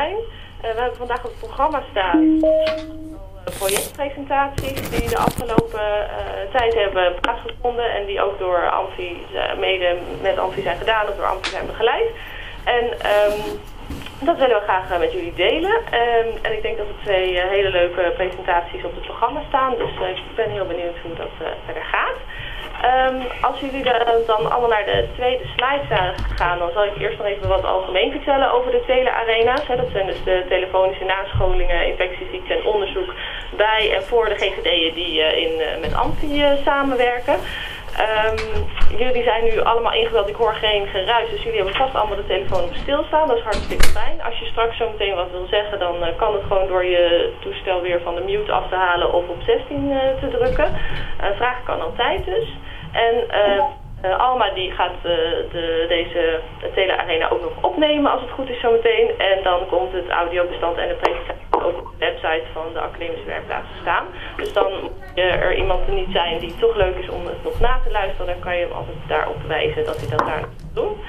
Stijn. We hebben vandaag op het programma staan projectpresentaties die de afgelopen tijd hebben plaatsgevonden en die ook door Amfi, mede met Amfi zijn gedaan of door Amfi zijn begeleid. En dat willen we graag met jullie delen. En ik denk dat er 2 hele leuke presentaties op het programma staan, dus ik ben heel benieuwd hoe dat verder gaat. Als jullie dan allemaal naar de tweede slide gaan, dan zal ik eerst nog even wat algemeen vertellen over de telearena's. Dat zijn dus de telefonische nascholingen, infectieziekten en onderzoek bij en voor de GGD'en die met Amfi samenwerken. Jullie zijn nu allemaal ingebeld, ik hoor geen geruis, dus jullie hebben vast allemaal de telefoon op stilstaan. Dat is hartstikke fijn. Als je straks zo meteen wat wil zeggen, dan kan het gewoon door je toestel weer van de mute af te halen of op 16 te drukken. Vragen kan altijd dus. En Alma die gaat deze telearena ook nog opnemen als het goed is zometeen. En dan komt het audiobestand en de presentatie ook op de website van de academische werkplaats te staan. Dus dan moet er iemand er niet zijn die het toch leuk is om het nog na te luisteren, dan kan je hem altijd daarop wijzen dat hij dat daar moet doen.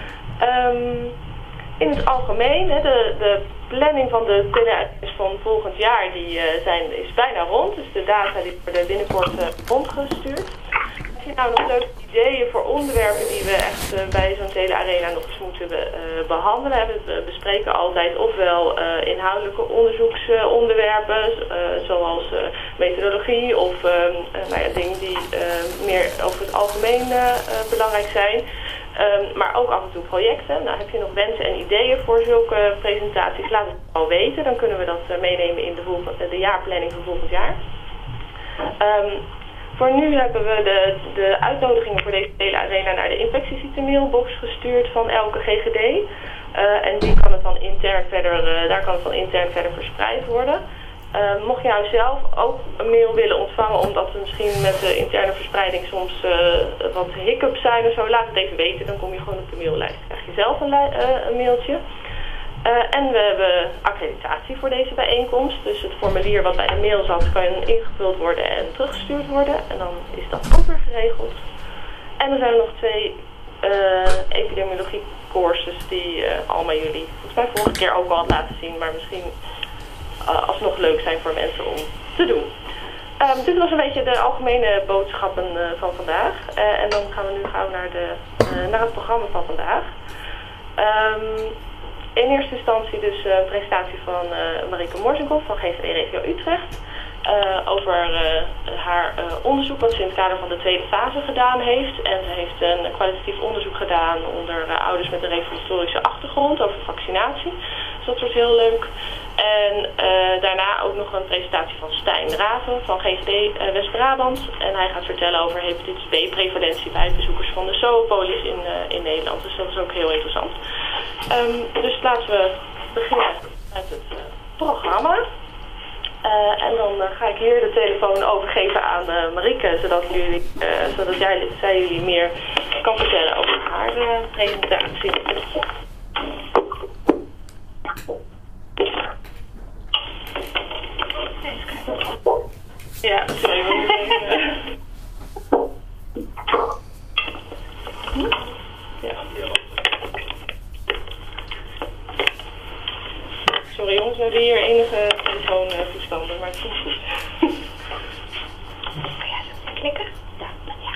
In het algemeen, de planning van de telearena's van volgend jaar is bijna rond. Dus de data die worden binnenkort rondgestuurd. Heb je nou nog leuke ideeën voor onderwerpen die we echt bij zo'n telearena nog eens moeten behandelen? We bespreken altijd ofwel inhoudelijke onderzoeksonderwerpen, zoals methodologie of dingen die meer over het algemeen belangrijk zijn. Maar ook af en toe projecten. Nou, heb je nog wensen en ideeën voor zulke presentaties? Laat het al weten. Dan kunnen we dat meenemen in de jaarplanning van volgend jaar. Voor nu hebben we de uitnodigingen voor deze telearena naar de infectieziektenmailbox gestuurd van elke GGD. En daar kan het dan intern verder verspreid worden. Mocht je nou zelf ook een mail willen ontvangen, omdat er misschien met de interne verspreiding soms wat hiccups zijn of zo, laat het even weten. Dan kom je gewoon op de maillijst. Dan krijg je zelf een mailtje. En we hebben accreditatie voor deze bijeenkomst. Dus het formulier wat bij de mail zat kan ingevuld worden en teruggestuurd worden. En dan is dat ook weer geregeld. En er zijn er nog 2 epidemiologie-courses die allemaal jullie volgens mij vorige keer ook al had laten zien. Maar misschien alsnog leuk zijn voor mensen om te doen. Dit was een beetje de algemene boodschappen van vandaag. En dan gaan we nu gauw naar het programma van vandaag. In eerste instantie dus een presentatie van Marieke Morzenkopf van GGD Regio Utrecht. Over haar onderzoek wat ze in het kader van de tweede fase gedaan heeft. En ze heeft een kwalitatief onderzoek gedaan onder ouders met een reformatorische achtergrond over vaccinatie. Dus dat wordt heel leuk. En daarna ook nog een presentatie van Stijn Raven van GGD West-Brabant. En hij gaat vertellen over hepatitis B-prevalentie bij bezoekers van de Zoopolis in Nederland. Dus dat is ook heel interessant. Dus laten we beginnen met het programma. En dan ga ik hier de telefoon overgeven aan Marieke, zodat zij jullie meer kan vertellen over haar presentatie. Ja, sorry. Sorry jongens, we hebben hier enige telefoontoestanden, maar het komt goed. Kun jij zo klikken? Ja.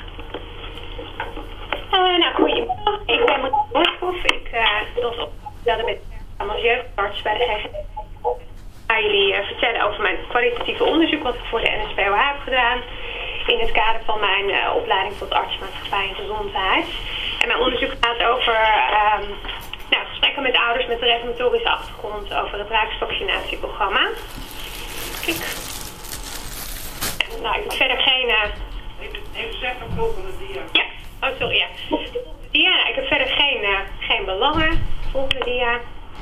Nou, goedemiddag. Ik ben Marieke Morzenkopf. Ik was opgesteld met als jeugdarts bij de GGD. Ik ga jullie vertellen over mijn kwalitatieve onderzoek wat ik voor de NSPOH heb gedaan in het kader van mijn opleiding tot artsmaatschappij en gezondheid. En mijn onderzoek gaat over gesprekken met ouders met een reformatorische achtergrond over het raaksvaccinatieprogramma. Klik. Nou, ik heb verder geen... Even zeggen, volgende dia. Ja, oh sorry, ja. Volgende dia, nou, ik heb verder geen belangen. Volgende dia.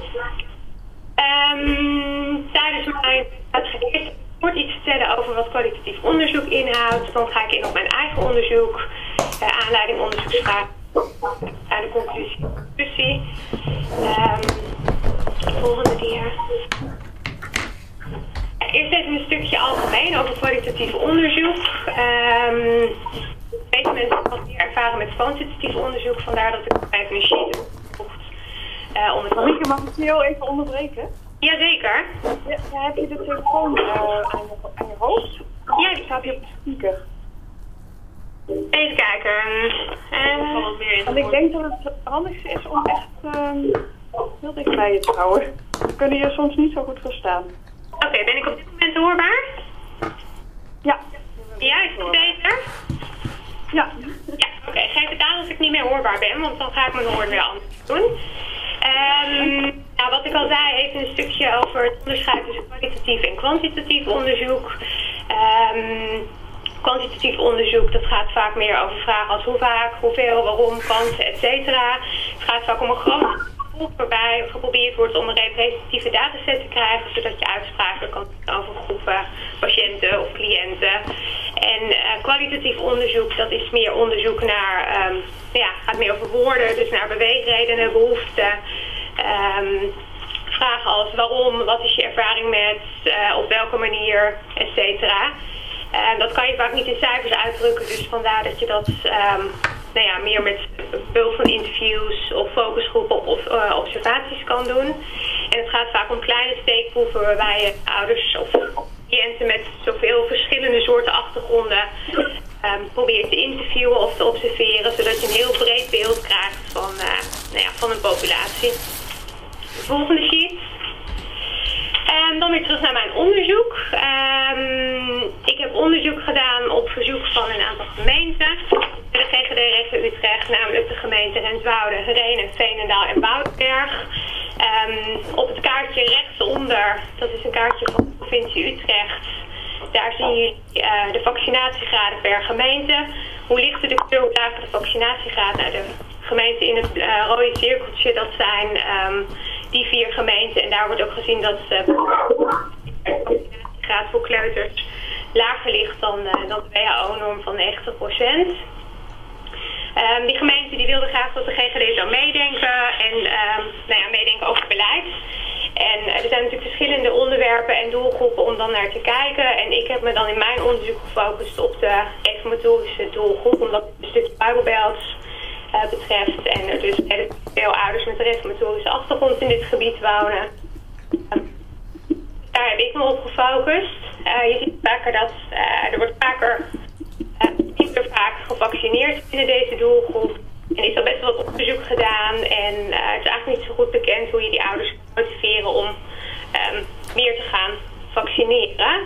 Tijdens mijn presentatie kort iets vertellen over wat kwalitatief onderzoek inhoudt. Dan ga ik in op mijn eigen onderzoek, aanleiding onderzoeksvragen en de conclusie. Volgende dia. Eerst even een stukje algemeen over kwalitatief onderzoek. Deze mensen hebben wat meer ervaren met kwantitatief onderzoek, vandaar dat ik even een sheet heb gevoegd om het... Marieke, mag ik je heel even onderbreken? Jazeker. Ja, heb je de telefoon aan je hoofd? Ja, die Staat hier op de speaker. even kijken. Want ik denk dat het handigste is om echt heel dicht bij je te houden. We kunnen je soms niet zo goed verstaan. Oké, ben ik op dit moment hoorbaar? Ja. Ja, is het beter? Ja. Ja, oké. Geef het aan als ik niet meer hoorbaar ben, want dan ga ik mijn hoorn weer anders doen. Nou, wat ik al zei, even een stukje over het onderscheid tussen kwalitatief en kwantitatief onderzoek. Kwantitatief onderzoek, dat gaat vaak meer over vragen als hoe vaak, hoeveel, waarom, kansen, et cetera. Het gaat vaak om een groot groep waarbij geprobeerd wordt om een representatieve dataset te krijgen, zodat je uitspraken kan doen over groepen patiënten of cliënten. En kwalitatief onderzoek, dat is meer onderzoek naar, gaat meer over woorden, dus naar beweegredenen, behoeften. Vragen als waarom, wat is je ervaring met, op welke manier, et cetera. Dat kan je vaak niet in cijfers uitdrukken, dus vandaar dat je dat meer met behulp van interviews of focusgroepen of observaties kan doen. En het gaat vaak om kleine steekproeven waarbij je ouders of cliënten met zoveel verschillende soorten achtergronden probeert te interviewen of te observeren, zodat je een heel breed beeld krijgt van een populatie. De volgende sheet. Dan weer terug naar mijn onderzoek. Ik heb onderzoek gedaan op verzoek van een aantal gemeenten. De GGD-regio Utrecht, namelijk de gemeenten Renswoude, Rhenen, Veenendaal en Woudenberg. Op het kaartje rechtsonder, dat is een kaartje van de provincie Utrecht. Daar zie je de vaccinatiegraden per gemeente. Hoe lichter de kleur, hoe lager de vaccinatiegraad. Nou, de gemeenten in het rode cirkeltje, dat zijn die 4 gemeenten. En daar wordt ook gezien dat de vaccinatiegraad voor kleuters lager ligt dan de WHO-norm van 90%. Die gemeente die wilde graag dat de GGD zou meedenken en meedenken over het beleid. En er zijn natuurlijk verschillende onderwerpen en doelgroepen om dan naar te kijken. En ik heb me dan in mijn onderzoek gefocust op de reformatorische doelgroep, omdat het een stukje Bijbelbels betreft. En er dus veel ouders met een reformatorische achtergrond in dit gebied wonen. Daar heb ik me op gefocust. Je ziet vaker dat er wordt niet zo vaak gevaccineerd binnen deze doelgroep. En is al best wel wat onderzoek gedaan. En het is eigenlijk niet zo goed bekend hoe je die ouders kan motiveren om meer te gaan vaccineren.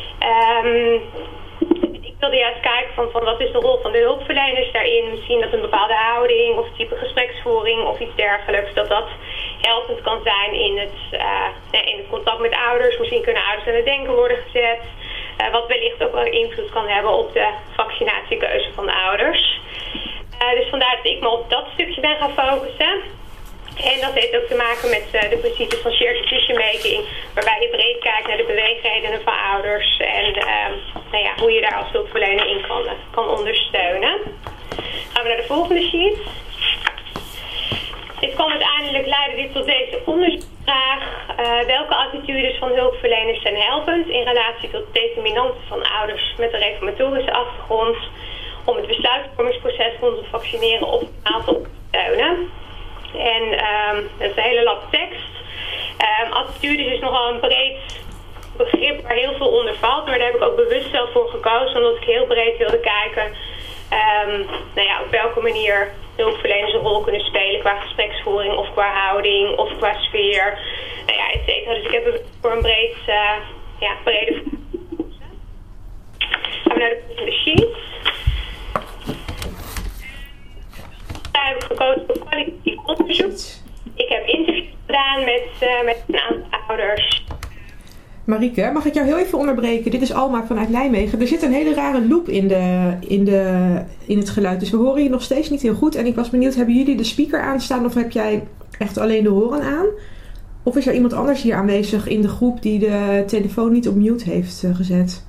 Ik wilde juist kijken van wat is de rol van de hulpverleners daarin. Misschien dat een bepaalde houding of type gespreksvoering of iets dergelijks, dat helpend kan zijn in het contact met ouders. Misschien kunnen ouders aan het denken worden gezet. Wat wellicht ook wel invloed kan hebben op de vaccinatiekeuze van de ouders. Dus vandaar dat ik me op dat stukje ben gaan focussen. En dat heeft ook te maken met de principes van shared decision making, waarbij je breed kijkt naar de beweegredenen van ouders en hoe je daar als hulpverlener in kan ondersteunen. Gaan we naar de volgende sheet. Dit kan uiteindelijk leiden tot deze onderzoeksvraag. Welke attitudes van hulpverleners zijn helpend in relatie tot determinanten van ouders met een reformatorische achtergrond om het besluitvormingsproces rondom vaccineren optimaal te ondersteunen? En dat is een hele lap tekst. Attitudes is nogal een breed begrip waar heel veel onder valt, maar daar heb ik ook bewust zelf voor gekozen, omdat ik heel breed wilde kijken op welke manier hulpverleners een rol kunnen spelen qua gespreksvoering of qua houding of qua sfeer, et cetera. Dus ik heb bewust voor een brede vraag gekozen. Gaan we naar de volgende sheet. Daar heb ik gekozen voor kwalitatief onderzoek. Ik heb interviews gedaan met een aantal ouders. Marieke, mag ik jou heel even onderbreken? Dit is Alma vanuit Nijmegen. Er zit een hele rare loop in het geluid, dus we horen je nog steeds niet heel goed. En ik was benieuwd, hebben jullie de speaker aanstaan of heb jij echt alleen de horen aan? Of is er iemand anders hier aanwezig in de groep die de telefoon niet op mute heeft gezet?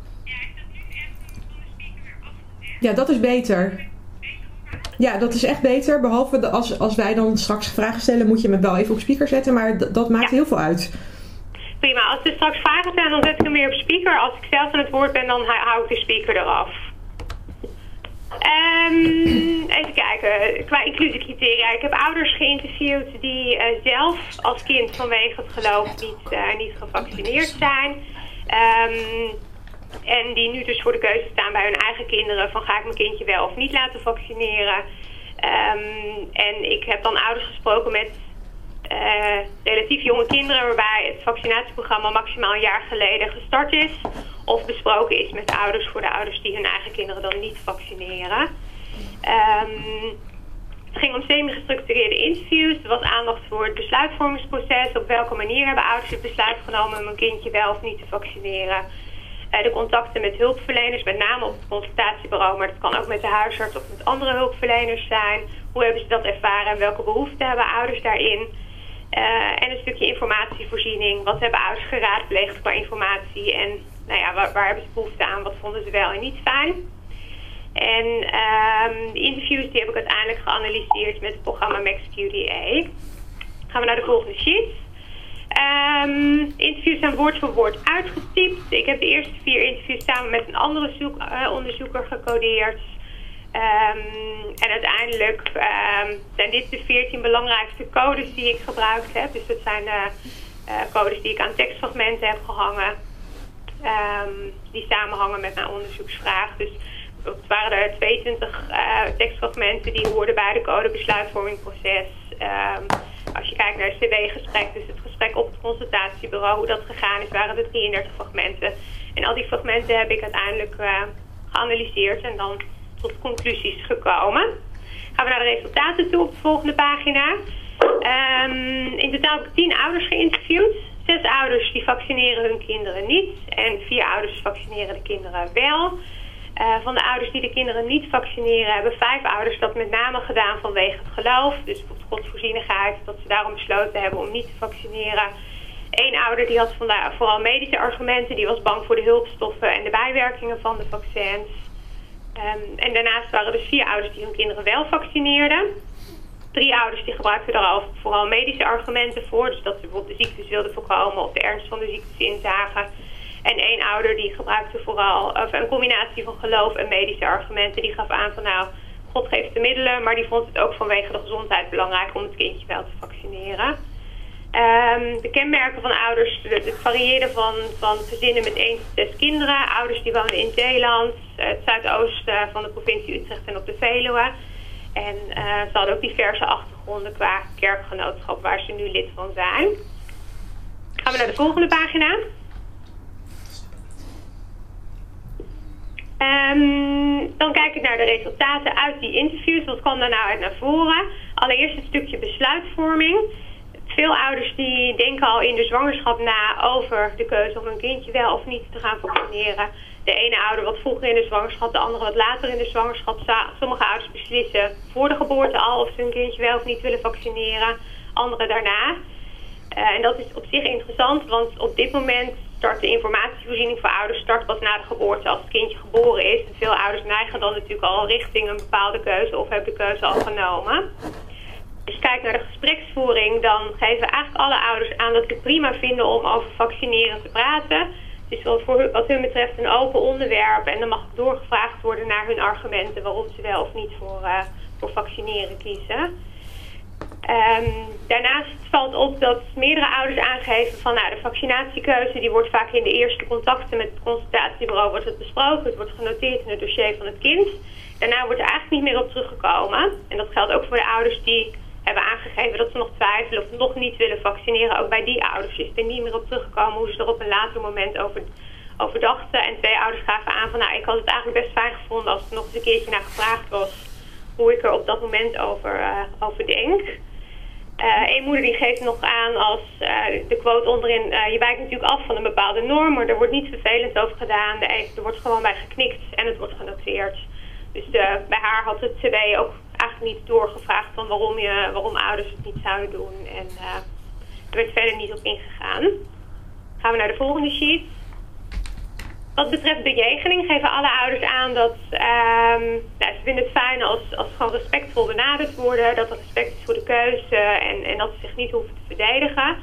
Ja, dat is beter. Ja, dat is echt beter. Behalve als wij dan straks vragen stellen, moet je me wel even op speaker zetten. Maar dat maakt heel veel uit. Prima. Als er straks vragen zijn, dan zet ik hem weer op speaker. Als ik zelf aan het woord ben, dan hou ik de speaker eraf. Even kijken, qua inclusiecriteria. Ik heb ouders geïnterviewd die zelf als kind vanwege het geloof niet gevaccineerd zijn. En die nu dus voor de keuze staan bij hun eigen kinderen van ga ik mijn kindje wel of niet laten vaccineren. En ik heb dan ouders gesproken met relatief jonge kinderen waarbij het vaccinatieprogramma maximaal een jaar geleden gestart is. Of besproken is met de ouders voor de ouders die hun eigen kinderen dan niet vaccineren. Het ging om semi-gestructureerde interviews. Er was aandacht voor het besluitvormingsproces. Op welke manier hebben ouders het besluit genomen om een kindje wel of niet te vaccineren. De contacten met hulpverleners, met name op het consultatiebureau, maar dat kan ook met de huisarts of met andere hulpverleners zijn. Hoe hebben ze dat ervaren en welke behoeften hebben ouders daarin? En een stukje informatievoorziening. Wat hebben ouders geraadpleegd qua informatie en waar hebben ze behoefte aan? Wat vonden ze wel en niet fijn? En de interviews die heb ik uiteindelijk geanalyseerd met het programma MaxQDA. Gaan we naar de volgende sheet. Interviews zijn woord voor woord uitgetypt. Ik heb de eerste 4 interviews samen met een andere onderzoeker gecodeerd. En uiteindelijk zijn dit de 14 belangrijkste codes die ik gebruikt heb. Dus dat zijn codes die ik aan tekstfragmenten heb gehangen. Die samenhangen met mijn onderzoeksvraag. Dus het waren er 22 tekstfragmenten die hoorden bij de code besluitvormingproces. Als je kijkt naar het CW-gesprek, dus het gesprek op het consultatiebureau, hoe dat gegaan is, waren er 33 fragmenten. En al die fragmenten heb ik uiteindelijk geanalyseerd en dan tot conclusies gekomen. Gaan we naar de resultaten toe op de volgende pagina. In totaal heb ik 10 ouders geïnterviewd. 6 ouders die vaccineren hun kinderen niet en 4 ouders vaccineren de kinderen wel. Van de ouders die de kinderen niet vaccineren hebben 5 ouders dat met name gedaan vanwege het geloof. Dus bijvoorbeeld godsvoorzienigheid, dat ze daarom besloten hebben om niet te vaccineren. 1 ouder die had vooral medische argumenten, die was bang voor de hulpstoffen en de bijwerkingen van de vaccins. En daarnaast waren er dus 4 ouders die hun kinderen wel vaccineerden. 3 ouders die gebruikten daar vooral medische argumenten voor. Dus dat ze bijvoorbeeld de ziektes wilden voorkomen of de ernst van de ziektes inzagen. En 1 ouder die gebruikte vooral een combinatie van geloof en medische argumenten. Die gaf aan van God geeft de middelen, maar die vond het ook vanwege de gezondheid belangrijk om het kindje wel te vaccineren. De kenmerken van ouders, het varieerde van gezinnen met 1 tot 6 kinderen. Ouders die wonen in Zeeland, het zuidoosten van de provincie Utrecht en op de Veluwe. En ze hadden ook diverse achtergronden qua kerkgenootschap waar ze nu lid van zijn. Gaan we naar de volgende pagina. Dan kijk ik naar de resultaten uit die interviews. Wat kwam daar nou uit naar voren? Allereerst het stukje besluitvorming. Veel ouders die denken al in de zwangerschap na over de keuze om hun kindje wel of niet te gaan vaccineren. De ene ouder wat vroeger in de zwangerschap, de andere wat later in de zwangerschap. Sommige ouders beslissen voor de geboorte al of ze hun kindje wel of niet willen vaccineren. Anderen daarna. En dat is op zich interessant, want op dit moment start de informatievoorziening voor ouders pas na de geboorte als het kindje geboren is. En veel ouders neigen dan natuurlijk al richting een bepaalde keuze of hebben de keuze al genomen. Als je kijkt naar de gespreksvoering, dan geven eigenlijk alle ouders aan dat ze het prima vinden om over vaccineren te praten. Het is wat hun betreft een open onderwerp en dan mag doorgevraagd worden naar hun argumenten waarom ze wel of niet voor vaccineren kiezen. Daarnaast valt op dat meerdere ouders aangeven van de vaccinatiekeuze die wordt vaak in de eerste contacten met het consultatiebureau wordt het besproken. Het wordt genoteerd in het dossier van het kind. Daarna wordt er eigenlijk niet meer op teruggekomen. En dat geldt ook voor de ouders die hebben aangegeven dat ze nog twijfelen of nog niet willen vaccineren. Ook bij die ouders is er niet meer op teruggekomen hoe ze er op een later moment over dachten. En 2 ouders gaven aan van ik had het eigenlijk best fijn gevonden als er nog eens een keertje naar gevraagd was hoe ik er op dat moment over denk. Een moeder die geeft nog aan als de quote onderin, je wijkt natuurlijk af van een bepaalde norm, maar er wordt niet vervelend over gedaan. Er wordt gewoon bij geknikt en het wordt genoteerd. Dus bij haar had het CW ook eigenlijk niet doorgevraagd van waarom ouders het niet zouden doen. En er werd verder niet op ingegaan. Gaan we naar de volgende sheet. Wat betreft bejegening geven alle ouders aan dat ze vinden het fijn als gewoon respectvol benaderd worden. Dat er respect is voor de keuze en dat ze zich niet hoeven te verdedigen.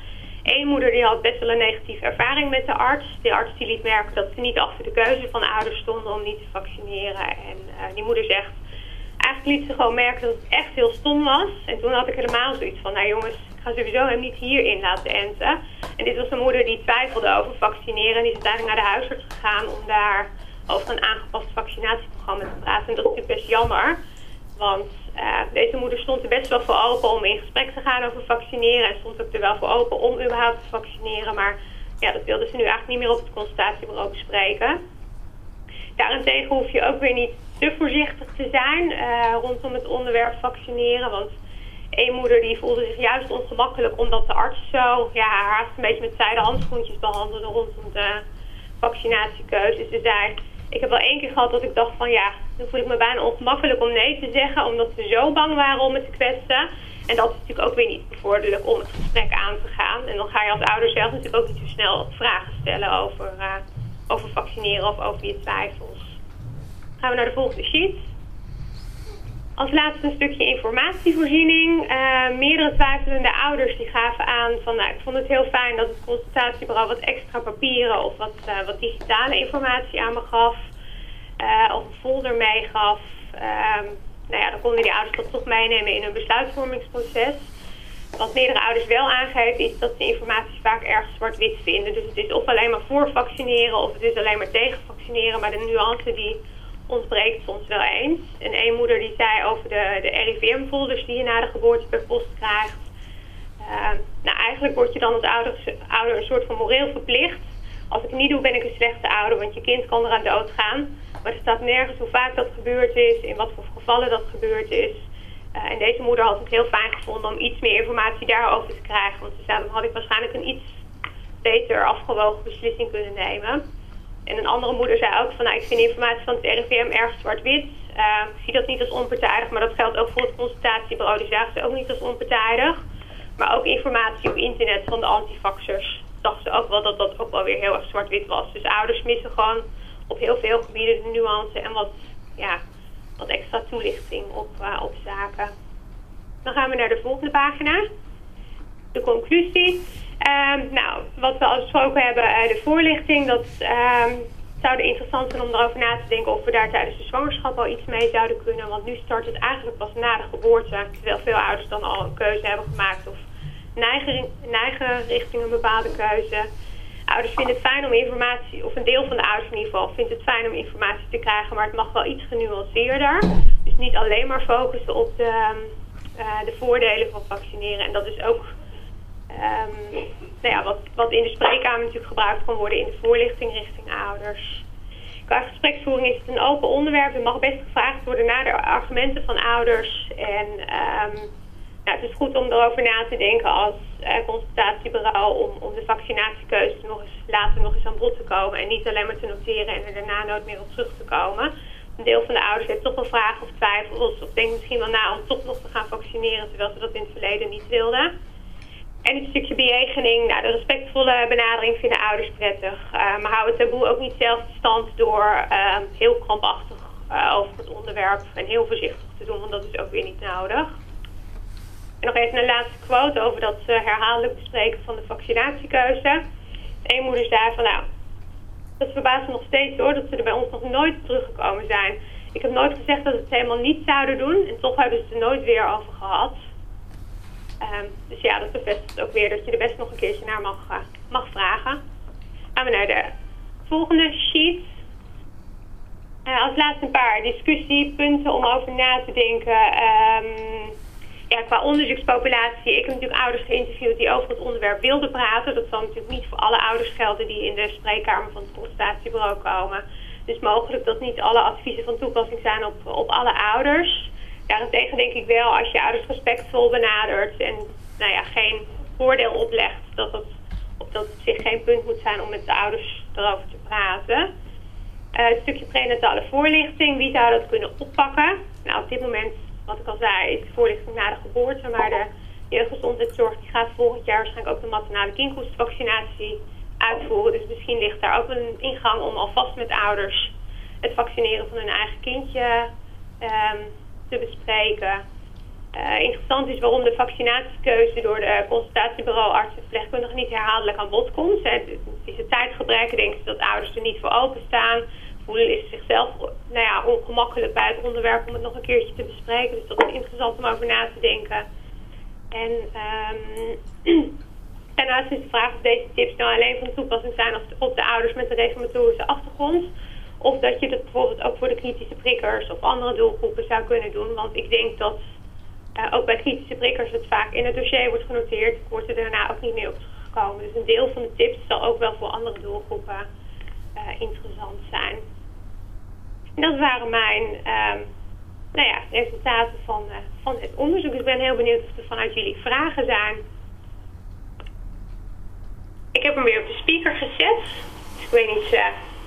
Eén moeder die had best wel een negatieve ervaring met de arts. De arts die liet merken dat ze niet achter de keuze van ouders stonden om niet te vaccineren. En die moeder zegt, eigenlijk liet ze gewoon merken dat het echt heel stom was. En toen had ik helemaal zoiets van, nou jongens, ik ga sowieso hem niet hierin laten enten. En dit was een moeder die twijfelde over vaccineren. En die is uiteindelijk naar de huisarts gegaan om daar over een aangepast vaccinatieprogramma te praten. En dat is natuurlijk best jammer. Want deze moeder stond er best wel voor open om in gesprek te gaan over vaccineren. En stond ook er wel voor open om überhaupt te vaccineren. Maar ja, dat wilde ze nu eigenlijk niet meer op het consultatiebureau bespreken. Daarentegen hoef je ook weer niet te voorzichtig te zijn rondom het onderwerp vaccineren. Want één moeder die voelde zich juist ongemakkelijk omdat de arts zo haar haast een beetje met zijde handschoentjes behandelde rondom de vaccinatiekeuze. Ze zei, ik heb wel 1 keer gehad dat ik dacht van ja, dan voel ik me bijna ongemakkelijk om nee te zeggen, omdat ze zo bang waren om het te kwetsen. En dat is natuurlijk ook weer niet bevorderlijk om het gesprek aan te gaan. En dan ga je als ouder zelf natuurlijk ook niet zo snel vragen stellen over vaccineren of over je twijfels. Gaan we naar de volgende sheet. Als laatste een stukje informatievoorziening. Meerdere twijfelende ouders die gaven aan van, nou, ik vond het heel fijn dat het consultatiebureau wat extra papieren of wat digitale informatie aan me gaf. Of een folder meegaf. Nou ja, dan konden die ouders dat toch meenemen in hun besluitvormingsproces. Wat meerdere ouders wel aangeven is dat ze informatie vaak erg zwart-wit vinden. Dus het is of alleen maar voor vaccineren of het is alleen maar tegen vaccineren. Maar de nuance die ontbreekt soms wel eens. En één moeder die zei over de RIVM-folders die je na de geboorte per post krijgt. Nou, eigenlijk word je dan als ouder een soort van moreel verplicht. Als ik het niet doe, ben ik een slechte ouder, want je kind kan eraan doodgaan. Maar er staat nergens hoe vaak dat gebeurd is, in wat voor gevallen dat gebeurd is. En deze moeder had het heel fijn gevonden om iets meer informatie daarover te krijgen. Want ze zei, dan had ik waarschijnlijk een iets beter afgewogen beslissing kunnen nemen. En een andere moeder zei ook van, nou, ik vind de informatie van het RIVM erg zwart-wit. Ik zie dat niet als onpartijdig, maar dat geldt ook voor het consultatiebureau. Die zagen ze ook niet als onpartijdig. Maar ook informatie op internet van de antivaxers dachten ze ook wel dat dat ook wel weer heel erg zwart-wit was. Dus ouders missen gewoon op heel veel gebieden de nuance en wat extra toelichting op zaken. Dan gaan we naar de volgende pagina. De conclusie. Nou, wat we al besproken hebben, de voorlichting. Dat zou interessant zijn om erover na te denken of we daar tijdens de zwangerschap al iets mee zouden kunnen. Want nu start het eigenlijk pas na de geboorte. Terwijl veel ouders dan al een keuze hebben gemaakt of neigen richting een bepaalde keuze. Ouders vinden het fijn om informatie, of een deel van de ouders in ieder geval, vindt het fijn om informatie te krijgen, maar het mag wel iets genuanceerder. Dus niet alleen maar focussen op de voordelen van vaccineren. En dat is ook wat in de spreekkamer natuurlijk gebruikt kan worden in de voorlichting richting ouders. Qua gespreksvoering is het een open onderwerp. Er mag best gevraagd worden naar de argumenten van ouders. En het is goed om erover na te denken als consultatiebureau om de vaccinatiekeuze later nog eens aan bod te komen. En niet alleen maar te noteren en er daarna nooit meer op terug te komen. Een deel van de ouders heeft toch wel vragen of twijfels. Of denkt misschien wel na om toch nog te gaan vaccineren, terwijl ze dat in het verleden niet wilden. En het stukje bejegening, nou, de respectvolle benadering vinden ouders prettig. Maar hou het taboe ook niet zelf in stand door heel krampachtig over het onderwerp en heel voorzichtig te doen, want dat is ook weer niet nodig. En nog even een laatste quote over dat herhaaldelijk bespreken van de vaccinatiekeuze. Eén moeder zei van, nou, dat verbaast me nog steeds hoor, dat ze er bij ons nog nooit teruggekomen zijn. Ik heb nooit gezegd dat we het helemaal niet zouden doen en toch hebben ze het er nooit weer over gehad. Dus ja, dat bevestigt ook weer dat je er best nog een keertje naar mag vragen. Gaan we naar de volgende sheet. Als laatste een paar discussiepunten om over na te denken. Qua onderzoekspopulatie, ik heb natuurlijk ouders geïnterviewd die over het onderwerp wilden praten. Dat zal natuurlijk niet voor alle ouders gelden die in de spreekkamer van het consultatiebureau komen. Dus mogelijk dat niet alle adviezen van toepassing zijn op alle ouders. Daarentegen denk ik wel, als je ouders respectvol benadert en geen voordeel oplegt, dat het op zich geen punt moet zijn om met de ouders erover te praten. Het stukje prenatale voorlichting, wie zou dat kunnen oppakken? Nou, op dit moment, wat ik al zei, is de voorlichting na de geboorte, maar de jeugdgezondheidszorg die gaat volgend jaar waarschijnlijk ook de maternale kinkhoestvaccinatie uitvoeren. Dus misschien ligt daar ook een ingang om alvast met ouders het vaccineren van hun eigen kindje te bespreken. interessant is waarom de vaccinatiekeuze door de consultatiebureau arts en verpleegkundigen niet herhaaldelijk aan bod komt. Het is het tijdgebrek, denken ze dat ouders er niet voor openstaan. Voelen is zichzelf ongemakkelijk bij het onderwerp om het nog een keertje te bespreken. Dus dat is interessant om over na te denken. En daarnaast is de vraag of deze tips nou alleen van toepassing zijn op de ouders met een reformatorische achtergrond. Of dat je dat bijvoorbeeld ook voor de kritische prikkers of andere doelgroepen zou kunnen doen. Want ik denk dat ook bij kritische prikkers het vaak in het dossier wordt genoteerd. Ik word er daarna ook niet meer op teruggekomen. Dus een deel van de tips zal ook wel voor andere doelgroepen interessant zijn. En dat waren mijn resultaten van het onderzoek. Ik ben heel benieuwd of er vanuit jullie vragen zijn. Ik heb hem weer op de speaker gezet. Dus ik weet niet...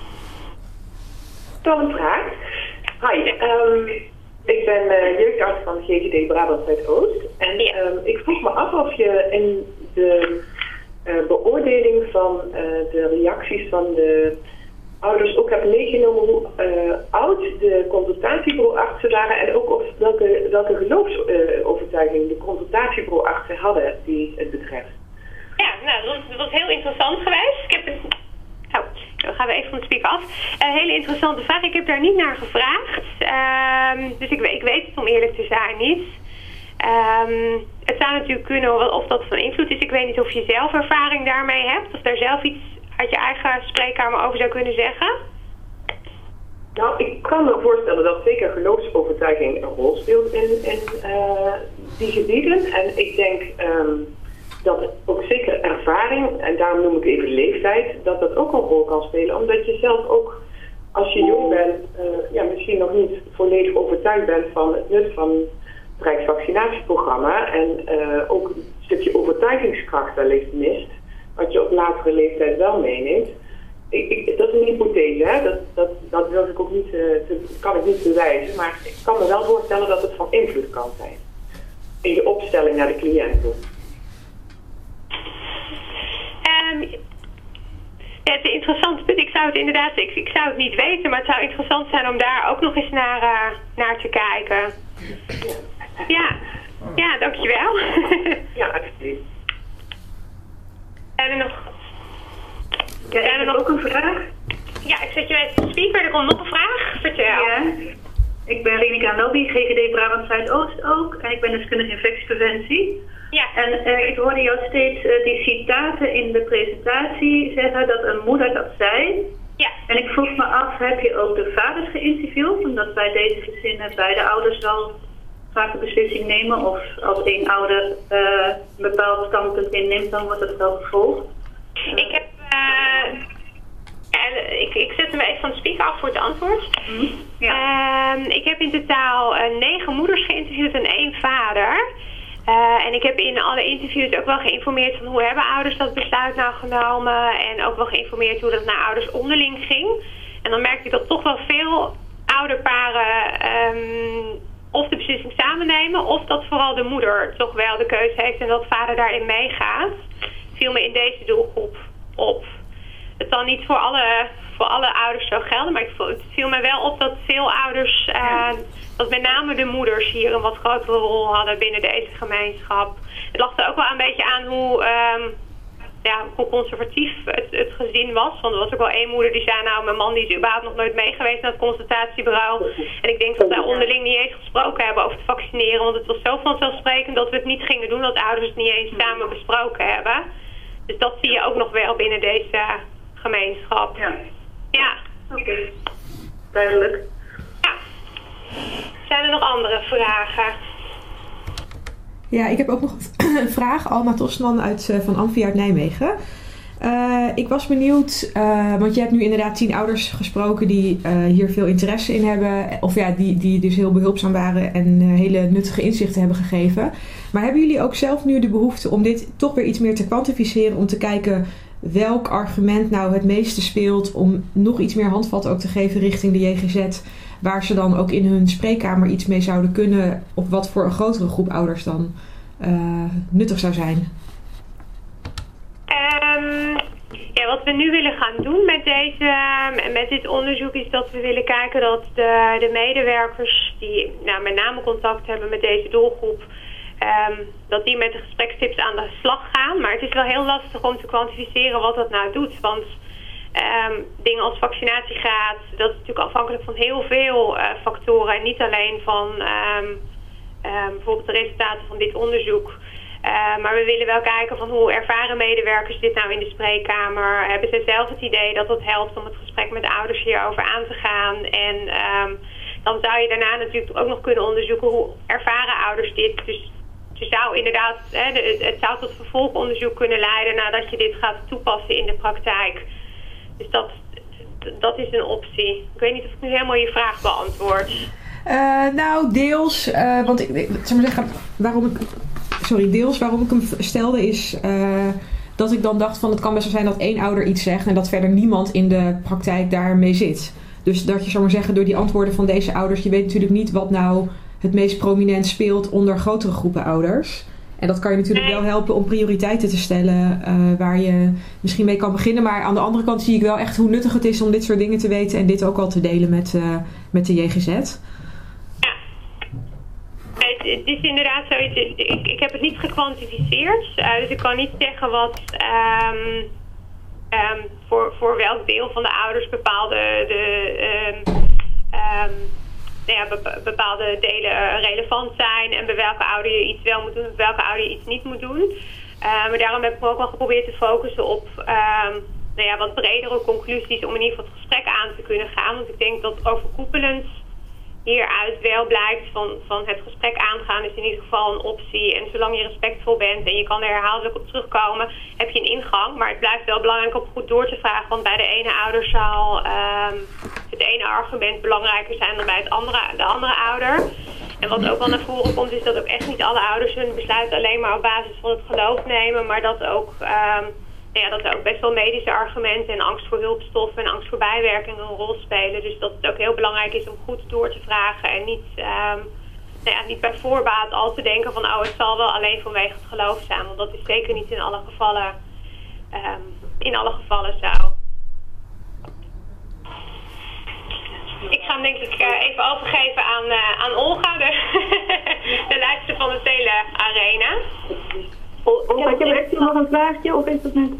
Toch een vraag. Hi, ik ben jeugdarts van GGD Brabant Zuidoost. En ik vroeg me af of je in de beoordeling van de reacties van de ouders ook hebt meegenomen hoe oud de consultatiebureauartsen waren en ook of welke geloofsovertuiging de consultatiebureauartsen hadden die het betreft. Ja, nou, dat was heel interessant geweest. Ik heb dan gaan we even van de speaker af. Hele interessante vraag. Ik heb daar niet naar gevraagd. Dus ik weet het om eerlijk te zijn niet. Het zou natuurlijk kunnen of dat van invloed is. Ik weet niet of je zelf ervaring daarmee hebt. Of daar zelf iets uit je eigen spreekkamer over zou kunnen zeggen. Nou, ik kan me voorstellen dat zeker geloofsovertuiging een rol speelt in die gebieden. En ik denk... dat ook zeker ervaring, en daarom noem ik even leeftijd, dat ook een rol kan spelen. Omdat je zelf ook, als je jong bent, misschien nog niet volledig overtuigd bent van het nut van het Rijksvaccinatieprogramma. En ook een stukje overtuigingskracht wellicht mist, wat je op latere leeftijd wel meeneemt. Dat is een hypothese, hè? Dat wil ik ook niet, kan ik niet bewijzen, maar ik kan me wel voorstellen dat het van invloed kan zijn. In de opstelling naar de cliënt toe. Ja, het is een interessant punt. Ik zou het inderdaad, ik zou het niet weten, maar het zou interessant zijn om daar ook nog eens naar te kijken. Ja, dankjewel. Ja, alsjeblieft. Zijn er nog... Ja, ik heb ook een vraag. Ja, ik zet je even op de speaker. Er komt nog een vraag. Vertel. Ja. Ik ben Renika Nobby, GGD Brabant Zuidoost ook. En ik ben deskundige infectiepreventie. Ja. En ik hoorde jou steeds die citaten in de presentatie zeggen dat een moeder dat zei. Ja. En ik vroeg me af, heb je ook de vaders geïnterviewd? Omdat bij deze gezinnen beide ouders wel vaak de beslissing nemen. Of als één ouder een bepaald standpunt inneemt, dan wordt dat wel gevolgd. Ik heb... Ik zet hem even van de speaker af voor het antwoord. Ja. Ik heb in totaal 9 moeders geïnterviewd en 1 vader. En ik heb in alle interviews ook wel geïnformeerd van hoe hebben ouders dat besluit nou genomen. En ook wel geïnformeerd hoe dat naar ouders onderling ging. En dan merkte ik dat toch wel veel ouderparen of de beslissing samen nemen. Of dat vooral de moeder toch wel de keuze heeft en dat vader daarin meegaat. Viel me in deze doelgroep op. Het zal niet voor alle ouders zo gelden, maar het viel me wel op dat veel ouders, dat met name de moeders hier een wat grotere rol hadden binnen deze gemeenschap. Het lag er ook wel een beetje aan hoe conservatief het gezin was. Want er was ook wel 1 moeder die zei, nou mijn man die is überhaupt nog nooit mee geweest naar het consultatiebureau. En ik denk dat wij onderling niet eens gesproken hebben over het vaccineren, want het was zo vanzelfsprekend dat we het niet gingen doen, dat ouders het niet eens samen besproken hebben. Dus dat zie je ook nog wel binnen deze gemeenschap. Ja. Oké. Duidelijk. Ja. Zijn er nog andere vragen? Ja, ik heb ook nog een vraag. Alma Tosman van Amfi uit Nijmegen. Ik was benieuwd, want je hebt nu inderdaad 10 ouders gesproken die hier veel interesse in hebben. Of ja, die dus heel behulpzaam waren en hele nuttige inzichten hebben gegeven. Maar hebben jullie ook zelf nu de behoefte om dit toch weer iets meer te kwantificeren? Om te kijken welk argument nou het meeste speelt om nog iets meer handvat ook te geven richting de JGZ. Waar ze dan ook in hun spreekkamer iets mee zouden kunnen. Of wat voor een grotere groep ouders dan nuttig zou zijn. Ja, wat we nu willen gaan doen met dit onderzoek is dat we willen kijken dat de medewerkers die met name contact hebben met deze doelgroep, dat die met de gesprekstips aan de slag gaan. Maar het is wel heel lastig om te kwantificeren wat dat nou doet. Want dingen als vaccinatiegraad, dat is natuurlijk afhankelijk van heel veel factoren. En niet alleen van bijvoorbeeld de resultaten van dit onderzoek. Maar we willen wel kijken van hoe ervaren medewerkers dit nou in de spreekkamer. Hebben ze zelf het idee dat het helpt om het gesprek met de ouders hierover aan te gaan. En dan zou je daarna natuurlijk ook nog kunnen onderzoeken hoe ervaren ouders dit. Dus je zou inderdaad, het zou tot vervolgonderzoek kunnen leiden nadat je dit gaat toepassen in de praktijk. Dus dat is een optie. Ik weet niet of ik nu helemaal je vraag beantwoord. Nou, deels. Want ik zal maar zeggen, waarom ik hem stelde is dat ik dan dacht van het kan best wel zijn dat één ouder iets zegt en dat verder niemand in de praktijk daarmee zit. Dus dat je, zal maar zeggen, door die antwoorden van deze ouders, je weet natuurlijk niet wat nou het meest prominent speelt onder grotere groepen ouders. En dat kan je natuurlijk wel helpen om prioriteiten te stellen waar je misschien mee kan beginnen. Maar aan de andere kant zie ik wel echt hoe nuttig het is om dit soort dingen te weten en dit ook al te delen met de JGZ. Ja, het is inderdaad zo. Ik heb het niet gekwantificeerd. Dus ik kan niet zeggen wat voor welk deel van de ouders bepaalde delen relevant zijn en bij welke ouder je iets wel moet doen en bij welke ouder je iets niet moet doen. Maar daarom heb ik me ook wel geprobeerd te focussen op wat bredere conclusies om in ieder geval het gesprek aan te kunnen gaan. Want ik denk dat overkoepelend hieruit wel blijkt van het gesprek aangaan is in ieder geval een optie. En zolang je respectvol bent en je kan er herhaaldelijk op terugkomen, heb je een ingang. Maar het blijft wel belangrijk om goed door te vragen. Want bij de ene ouder zal het ene argument belangrijker zijn dan bij de andere ouder. En wat ook wel naar voren komt is dat ook echt niet alle ouders hun besluit alleen maar op basis van het geloof nemen. Maar dat ook dat er ook best wel medische argumenten en angst voor hulpstoffen en angst voor bijwerkingen een rol spelen. Dus dat het ook heel belangrijk is om goed door te vragen en niet bij voorbaat al te denken van het zal wel alleen vanwege het geloof zijn. Want dat is zeker niet in alle gevallen zo. Ik ga hem denk ik even overgeven aan Olga, de leidster van de Tele-arena. Ik heb nog een vraagje, of is dat net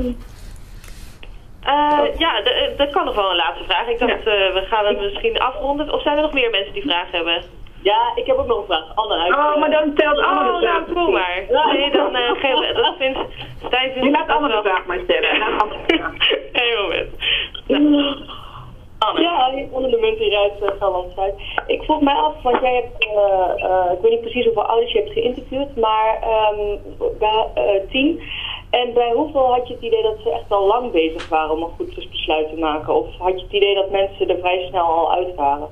dat kan nog wel een laatste vraag. Ik dacht, we gaan het misschien afronden. Of zijn er nog meer mensen die vragen hebben? Ja, ik heb ook nog een vraag. Anne uit. maar dan telt Anne de vraag. Kom maar. Nee, dan dat vindt Stijn. Je laat Anne de vraag maar stellen. Eén moment. Anne. Ja, onder de munt hieruit Galandsuit. Ik vroeg mij af, want jij hebt, ik weet niet precies hoeveel ouders je hebt geïnterviewd, maar 10. En bij hoeveel had je het idee dat ze echt al lang bezig waren om een goed besluit te maken? Of had je het idee dat mensen er vrij snel al uit waren?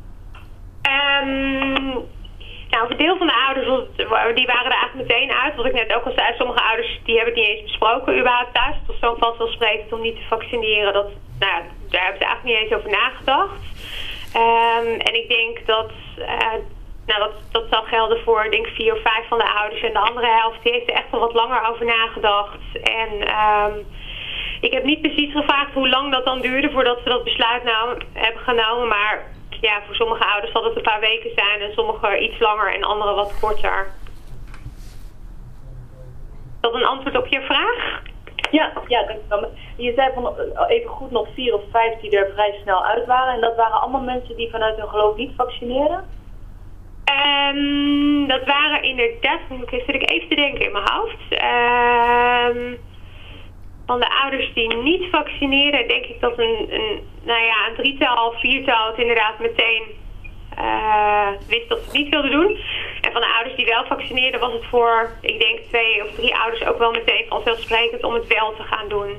Een deel van de ouders, die waren er eigenlijk meteen uit. Wat ik net ook al zei, sommige ouders die hebben het niet eens besproken überhaupt thuis. Het was zo vanzelfsprekend om niet te vaccineren. Daar hebben ze eigenlijk niet eens over nagedacht. En ik denk dat zal gelden voor 4 of 5 van de ouders. En de andere helft die heeft er echt wel wat langer over nagedacht. En ik heb niet precies gevraagd hoe lang dat dan duurde voordat ze dat besluit hebben genomen. Maar ja, voor sommige ouders zal het een paar weken zijn en sommige iets langer en andere wat korter. Is dat een antwoord op je vraag? Ja, je zei van even goed nog 4 of 5 die er vrij snel uit waren. En dat waren allemaal mensen die vanuit hun geloof niet vaccineerden? Dat waren inderdaad, zit ik even te denken in mijn hoofd. Van de ouders die niet vaccineren, denk ik dat een 3-tal, 4-tal het inderdaad meteen wist dat ze het niet wilden doen. En van de ouders die wel vaccineerden was het voor, ik denk 2 of 3 ouders ook wel meteen vanzelfsprekend om het wel te gaan doen.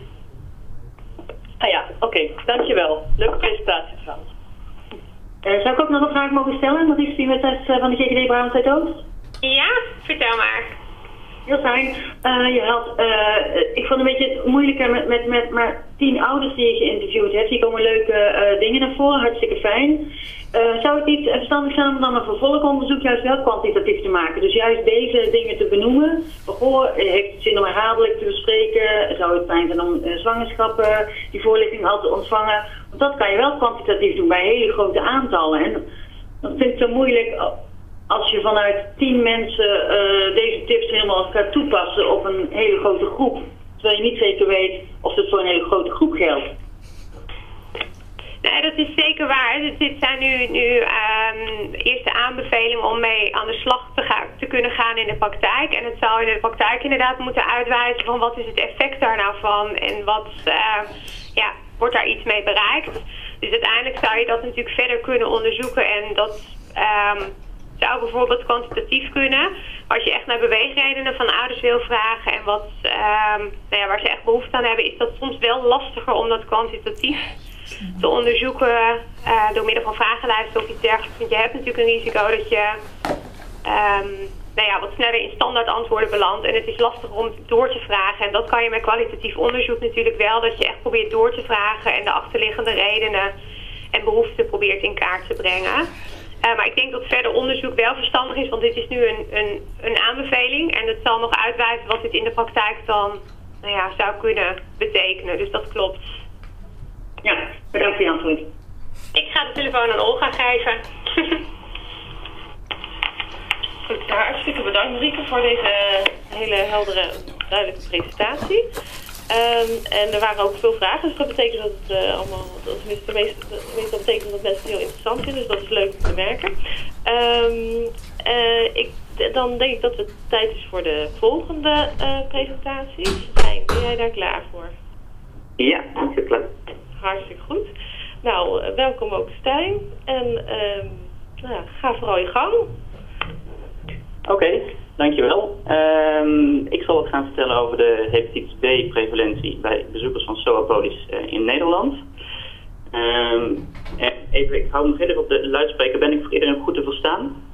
Oké, dankjewel. Leuke presentatie trouwens. Zou ik ook nog een vraag mogen stellen? Nog iets die met van de GGD Brabant Zuidoost? Ja, vertel maar. Heel fijn. Ik vond het een beetje moeilijker met maar 10 ouders die je geïnterviewd hebt. Hier komen leuke dingen naar voren, hartstikke fijn. Zou het niet verstandig zijn om dan een vervolgonderzoek juist wel kwantitatief te maken? Dus juist deze dingen te benoemen. Heeft het zin om herhaaldelijk te bespreken? Zou het fijn zijn om zwangerschappen, die voorlichting al te ontvangen? Want dat kan je wel kwantitatief doen bij hele grote aantallen. En Dan vind ik het zo moeilijk als je vanuit 10 mensen deze tips helemaal gaat toepassen op een hele grote groep. Terwijl je niet zeker weet of het voor een hele grote groep geldt. Nee, dat is zeker waar. Dit zijn nu eerste aanbevelingen om mee aan de slag te kunnen gaan in de praktijk. En het zou in de praktijk inderdaad moeten uitwijzen van wat is het effect daar nou van en wat wordt daar iets mee bereikt. Dus uiteindelijk zou je dat natuurlijk verder kunnen onderzoeken en dat zou bijvoorbeeld kwantitatief kunnen. Als je echt naar beweegredenen van ouders wil vragen en waar ze echt behoefte aan hebben, is dat soms wel lastiger om dat kwantitatief te onderzoeken door middel van vragenlijsten of iets dergelijks. Want je hebt natuurlijk een risico dat je wat sneller in standaard antwoorden belandt. En het is lastiger om door te vragen. En dat kan je met kwalitatief onderzoek natuurlijk wel. Dat je echt probeert door te vragen en de achterliggende redenen en behoeften probeert in kaart te brengen. Maar ik denk dat verder onderzoek wel verstandig is. Want dit is nu een aanbeveling. En het zal nog uitwijzen wat dit in de praktijk dan zou kunnen betekenen. Dus dat klopt. Ja, bedankt voor je antwoord. Ik ga de telefoon aan Olga geven. Goed, hartstikke bedankt Marieke voor deze hele heldere, duidelijke presentatie. En er waren ook veel vragen, dus dat betekent dat het meestal betekent dat mensen het heel interessant vinden, dus dat is leuk om te merken. Dan denk ik dat het tijd is voor de volgende presentatie. Stijn, ben jij daar klaar voor? Ja, ik ben klaar. Hartstikke goed. Nou, welkom ook Stijn. En ga vooral je gang. Oké, dankjewel. Ik zal wat gaan vertellen over de hepatitis B-prevalentie bij bezoekers van Zoopolis in Nederland. Ik hou nog even op de luidspreker. Ben ik voor iedereen goed te verstaan?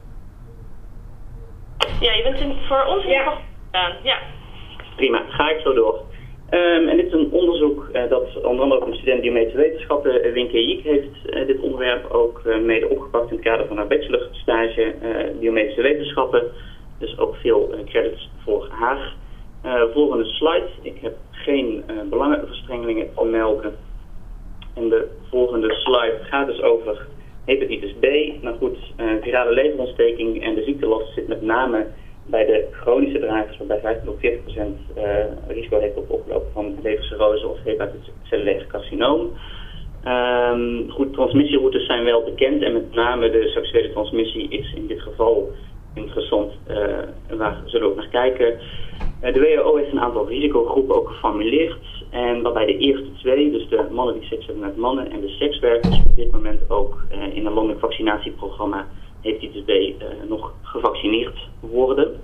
Ja, je bent voor ons in ieder geval gedaan. Ja. Prima, ga ik zo door. En dit is een onderzoek dat onder andere ook een student biomedische wetenschappen, Winke Jiek, heeft dit onderwerp ook mede opgepakt in het kader van haar bachelorstage biomedische wetenschappen. Dus ook veel credits voor haar. Volgende slide. Ik heb geen belangenverstrengelingen te melden. En de volgende slide gaat dus over hepatitis B. Nou goed, virale leverontsteking en de ziektelast zit met name bij de chronische dragers, waarbij 15 tot 40% risico heeft op oplopen van levercirrose of hepatocellulair carcinoom. Goed, transmissieroutes zijn wel bekend en met name de seksuele transmissie is in dit geval interessant. Waar zullen we ook naar kijken. De WHO heeft een aantal risicogroepen ook geformuleerd. En waarbij de eerste twee, dus de mannen die seks hebben met mannen en de sekswerkers, op dit moment ook in een landelijk vaccinatieprogramma hepatitis B nog gevaccineerd worden.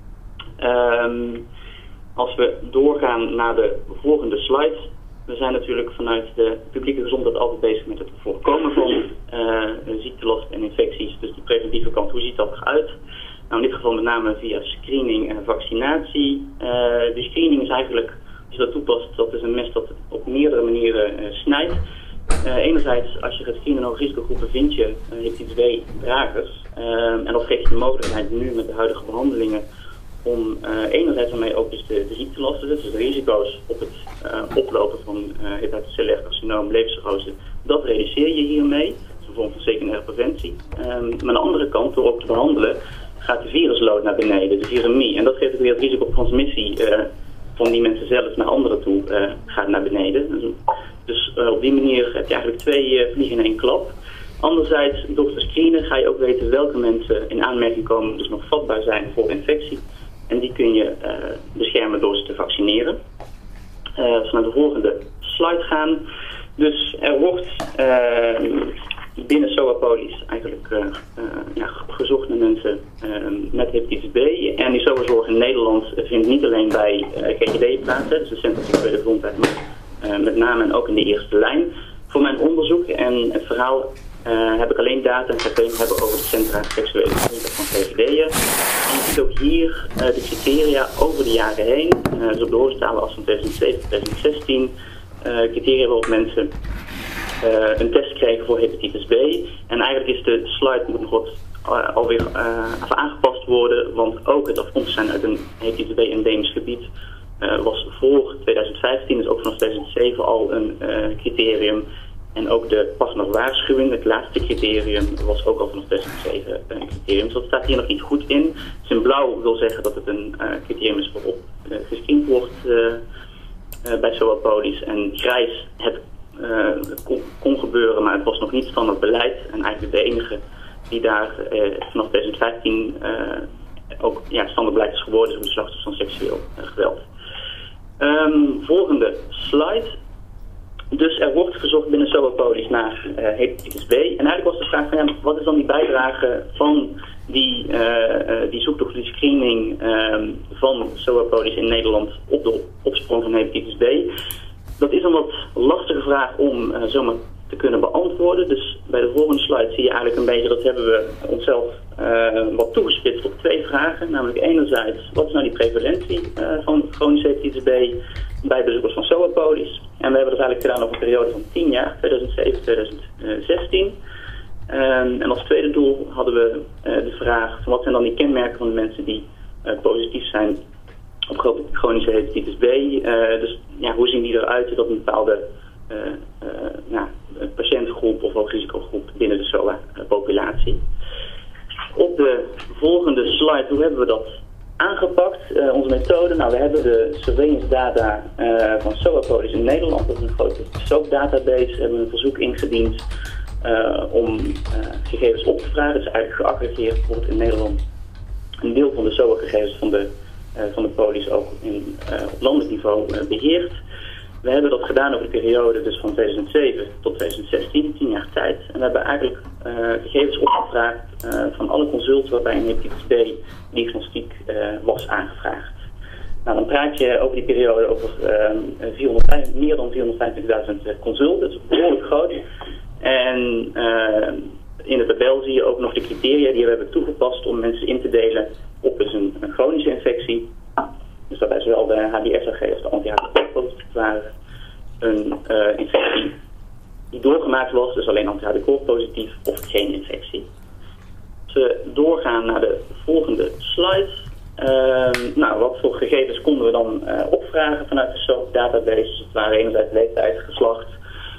Als we doorgaan naar de volgende slide. We zijn natuurlijk vanuit de publieke gezondheid altijd bezig met het voorkomen van ziektelast en infecties. Dus die preventieve kant, hoe ziet dat eruit? Nou, in dit geval met name via screening en vaccinatie. Die screening is eigenlijk, als je dat toepast, dat is een mes dat op meerdere manieren snijdt. Enerzijds, als je gaat screenen over risicogroepen, vind je hepatitis B-dragers. En dat geeft je de mogelijkheid nu met de huidige behandelingen om enerzijds daarmee ook dus de ziektelasten, dus de risico's op het oplopen van hepatocellulair carcinoom, levercirrose, dat reduceer je hiermee. Dat is een vorm van secundaire preventie. Maar aan de andere kant, door ook te behandelen, gaat de virusload naar beneden, de viremie. En dat geeft ook weer het risico op transmissie van die mensen zelf naar anderen toe gaat naar beneden. Dus op die manier heb je eigenlijk twee vliegen in één klap. Anderzijds, door te screenen ga je ook weten welke mensen in aanmerking komen, dus nog vatbaar zijn voor infectie. En die kun je beschermen door ze te vaccineren. Als we naar de volgende slide gaan. Dus er wordt binnen Zoopolis eigenlijk gezocht naar mensen met hepatitis B. En die SOA-zorg in Nederland vindt niet alleen bij GGD plaats, dus de Centra voor Seksuele Gezondheid, maar met name en ook in de eerste lijn. Voor mijn onderzoek en het verhaal heb ik alleen data en ga ik alleen hebben over de Centra Seksuele Gezondheid van GGD'en. En je ziet ook hier de criteria over de jaren heen, dus op de horizontale as van 2007-2016, criteria waarop mensen een test kregen voor hepatitis B. En eigenlijk is de slide moet nog wat alweer even aangepast worden, want ook het afkomstig zijn uit een hepatitis B endemisch gebied was voor 2015, dus ook vanaf 2007 al een criterium. En ook de partnerwaarschuwing, het laatste criterium, was ook al vanaf 2007 een criterium. Dus dat staat hier nog niet goed in. Dus in blauw wil zeggen dat het een criterium is waarop gescreend wordt bij SOA-polies. En grijs, het kon gebeuren, maar het was nog niet standaard beleid. En eigenlijk de enige die daar vanaf 2015 ook standaard beleid is geworden, is om de slachtoffers van seksueel geweld. Volgende slide. Dus er wordt gezocht binnen SOA-polies naar hepatitis B. En eigenlijk was de vraag van wat is dan die bijdrage van die zoektocht, die screening van SOA-polies in Nederland op de opsprong van hepatitis B. Dat is een wat lastige vraag om zomaar te kunnen beantwoorden. Dus bij de volgende slide zie je eigenlijk een beetje, dat hebben we onszelf wat toegespitst op 2 vragen. Namelijk enerzijds, wat is nou die prevalentie van chronische hepatitis B bij bezoekers van SOA-polies? En we hebben dat eigenlijk gedaan over een periode van 10 jaar, 2007-2016. En als tweede doel hadden we de vraag van wat zijn dan die kenmerken van de mensen die positief zijn op chronische hepatitis B. Dus hoe zien die eruit dat een bepaalde patiëntgroep of ook risicogroep binnen de SOA-populatie. Op de volgende slide, hoe hebben we dat aangepakt? Onze methode, we hebben de surveillance data van SOA-polies in Nederland. Dat is een grote SOAP-database. We hebben een verzoek ingediend om gegevens op te vragen. Dat is eigenlijk geaggregeerd, wordt in Nederland een deel van de SOA-gegevens van de polies ook op landelijk niveau beheerd. We hebben dat gedaan over de periode dus van 2007 tot 2016, 10 jaar tijd. En we hebben eigenlijk gegevens opgevraagd van alle consulten waarbij een hepatitis B-diagnostiek was aangevraagd. Nou, dan praat je over die periode over meer dan 450.000 consulten. Dat is behoorlijk groot. En in de tabel zie je ook nog de criteria die we hebben toegepast om mensen in te delen op dus een chronische infectie. Dus daarbij zowel de HBsAg als de anti-HB-positief waren. Een infectie die doorgemaakt was, dus alleen anti-HB-positief of geen infectie. Als we doorgaan naar de volgende slide. Wat voor gegevens konden we dan opvragen vanuit de SOAP-database? Dus het waren enerzijds leeftijd, geslacht,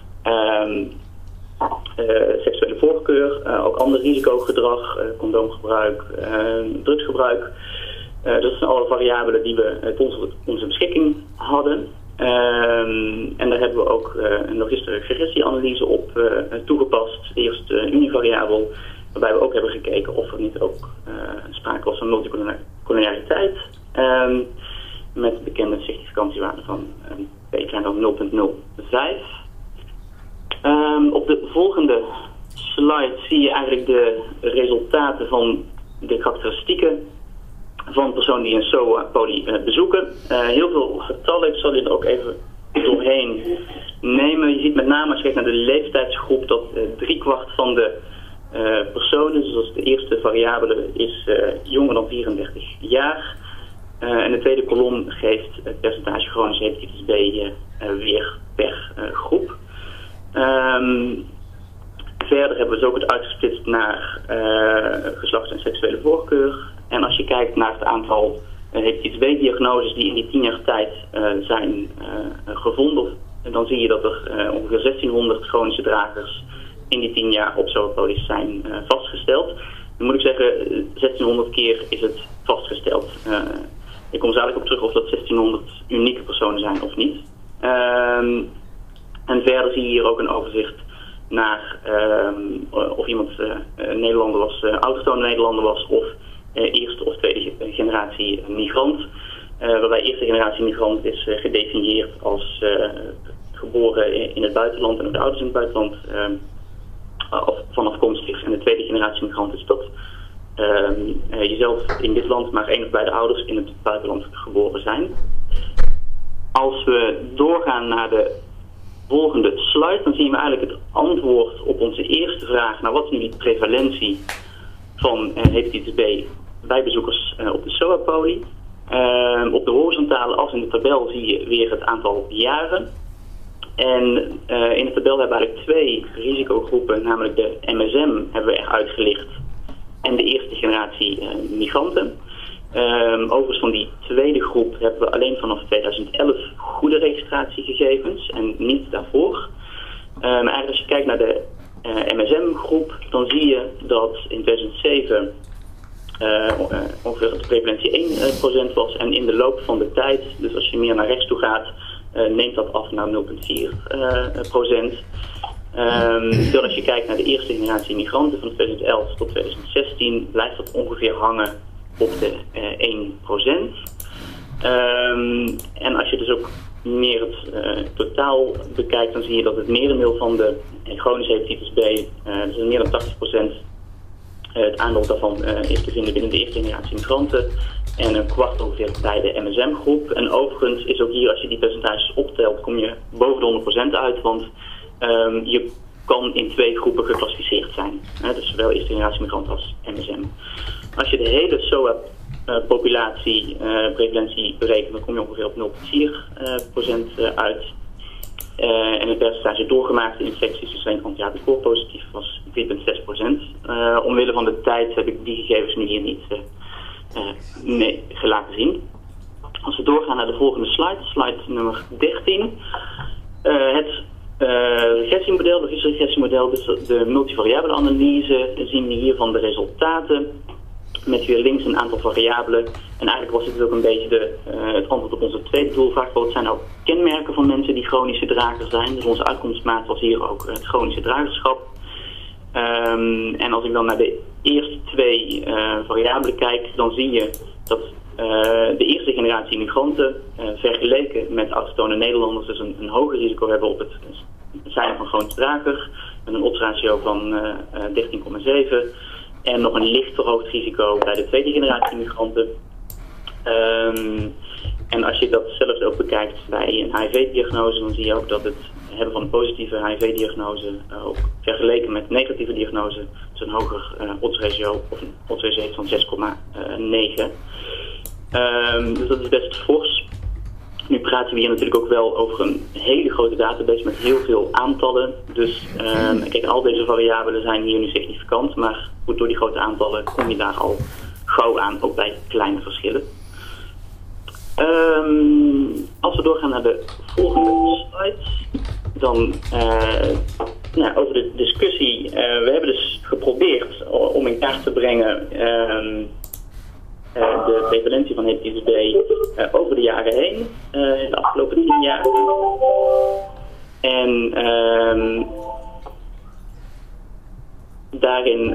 seksuele voorkeur, ook ander risicogedrag, condoomgebruik, drugsgebruik. Dat zijn alle variabelen die we tot onze beschikking hadden. En daar hebben we ook een regressieanalyse op toegepast. Eerst univariabel, waarbij we ook hebben gekeken of er niet ook sprake was van multicollineariteit. Met de bekende significantiewaarde van p kleiner dan 0,05. Op de volgende slide zie je eigenlijk de resultaten van de karakteristieken van personen die een SOA-poli bezoeken. Heel veel getallen, ik zal dit ook even doorheen nemen. Je ziet met name als je kijkt naar de leeftijdsgroep dat 3/4 van de personen, dus dat is de eerste variabele, is jonger dan 34 jaar. En de tweede kolom geeft het percentage chronische hepatitis B weer per groep. Verder hebben we het ook uitgesplitst naar geslacht en seksuele voorkeur. En als je kijkt naar het aantal hepatitis B-diagnoses die in die 10 jaar tijd zijn gevonden, dan zie je dat er ongeveer 1600 chronische dragers in die 10 jaar op SOA-polies zijn vastgesteld. Dan moet ik zeggen, 1600 keer is het vastgesteld. Ik kom er eigenlijk op terug of dat 1600 unieke personen zijn of niet. En verder zie je hier ook een overzicht naar of iemand Nederlander was, autochtone Nederlander was of eerste of tweede generatie migrant. Waarbij eerste generatie migrant is gedefinieerd als geboren in het buitenland en ook de ouders in het buitenland vanafkomstig. En de tweede generatie migrant is dat jezelf in dit land maar één of beide ouders in het buitenland geboren zijn. Als we doorgaan naar de volgende slide, dan zien we eigenlijk het antwoord op onze eerste vraag. Nou, wat is nu die prevalentie van hepatitis B bij bezoekers op de SOA-poli? Op de horizontale as in de tabel zie je weer het aantal jaren. En in de tabel hebben we eigenlijk 2 risicogroepen, namelijk de MSM hebben we echt uitgelicht en de eerste generatie migranten. Overigens van die tweede groep hebben we alleen vanaf 2011 goede registratiegegevens en niet daarvoor. Eigenlijk als je kijkt naar de MSM-groep, dan zie je dat in 2007 ongeveer de prevalentie 1% was. En in de loop van de tijd, dus als je meer naar rechts toe gaat, neemt dat af naar 0,4%. Terwijl als je kijkt naar de eerste generatie migranten van 2011 tot 2016, blijft dat ongeveer hangen op de 1%. En als je dus ook meer het totaal bekijkt, dan zie je dat het merendeel van de chronische hepatitis B, dus meer dan 80%, het aandeel daarvan is te vinden binnen de eerste generatie migranten en een kwart ongeveer bij de MSM-groep. En overigens is ook hier, als je die percentages optelt, kom je boven de 100% uit, want je kan in 2 groepen geclassificeerd zijn. Dus zowel eerste generatie migranten als MSM. Als je de hele SOA-populatie prevalentie berekent, dan kom je ongeveer op 0,4% uit. En het percentage doorgemaakte infecties, dus alleen anti-APCOR positief, was 4,6%. Omwille van de tijd heb ik die gegevens nu hier niet laten zien. Als we doorgaan naar de volgende slide, slide nummer 13. Het regressiemodel, de regressiemodel, dus de multivariabele analyse, zien we hiervan de resultaten. Met weer links een aantal variabelen. En eigenlijk was dit ook een beetje het antwoord op onze tweede doelvraag. Wat zijn nou kenmerken van mensen die chronische drager zijn? Dus onze uitkomstmaat was hier ook het chronische dragerschap. En als ik dan naar de eerste 2 variabelen kijk, dan zie je dat de eerste generatie migranten vergeleken met autochtone Nederlanders dus een hoger risico hebben op het zijn van chronisch drager. Met een oddsratio van 13,7. En nog een licht verhoogd risico bij de tweede generatie migranten. En als je dat zelfs ook bekijkt bij een HIV-diagnose, dan zie je ook dat het hebben van een positieve HIV-diagnose ook vergeleken met negatieve diagnose zo'n hoger oddsratio of een oddsratio heeft van 6,9. Dus dat is best fors. Nu praten we hier natuurlijk ook wel over een hele grote database met heel veel aantallen. Dus kijk, al deze variabelen zijn hier nu significant, maar goed, door die grote aantallen kom je daar al gauw aan, ook bij kleine verschillen. Als we doorgaan naar de volgende slide, dan over de discussie. We hebben dus geprobeerd om in kaart te brengen de prevalentie van hepatitis B over de jaren heen, de afgelopen 10 jaar. En daarin...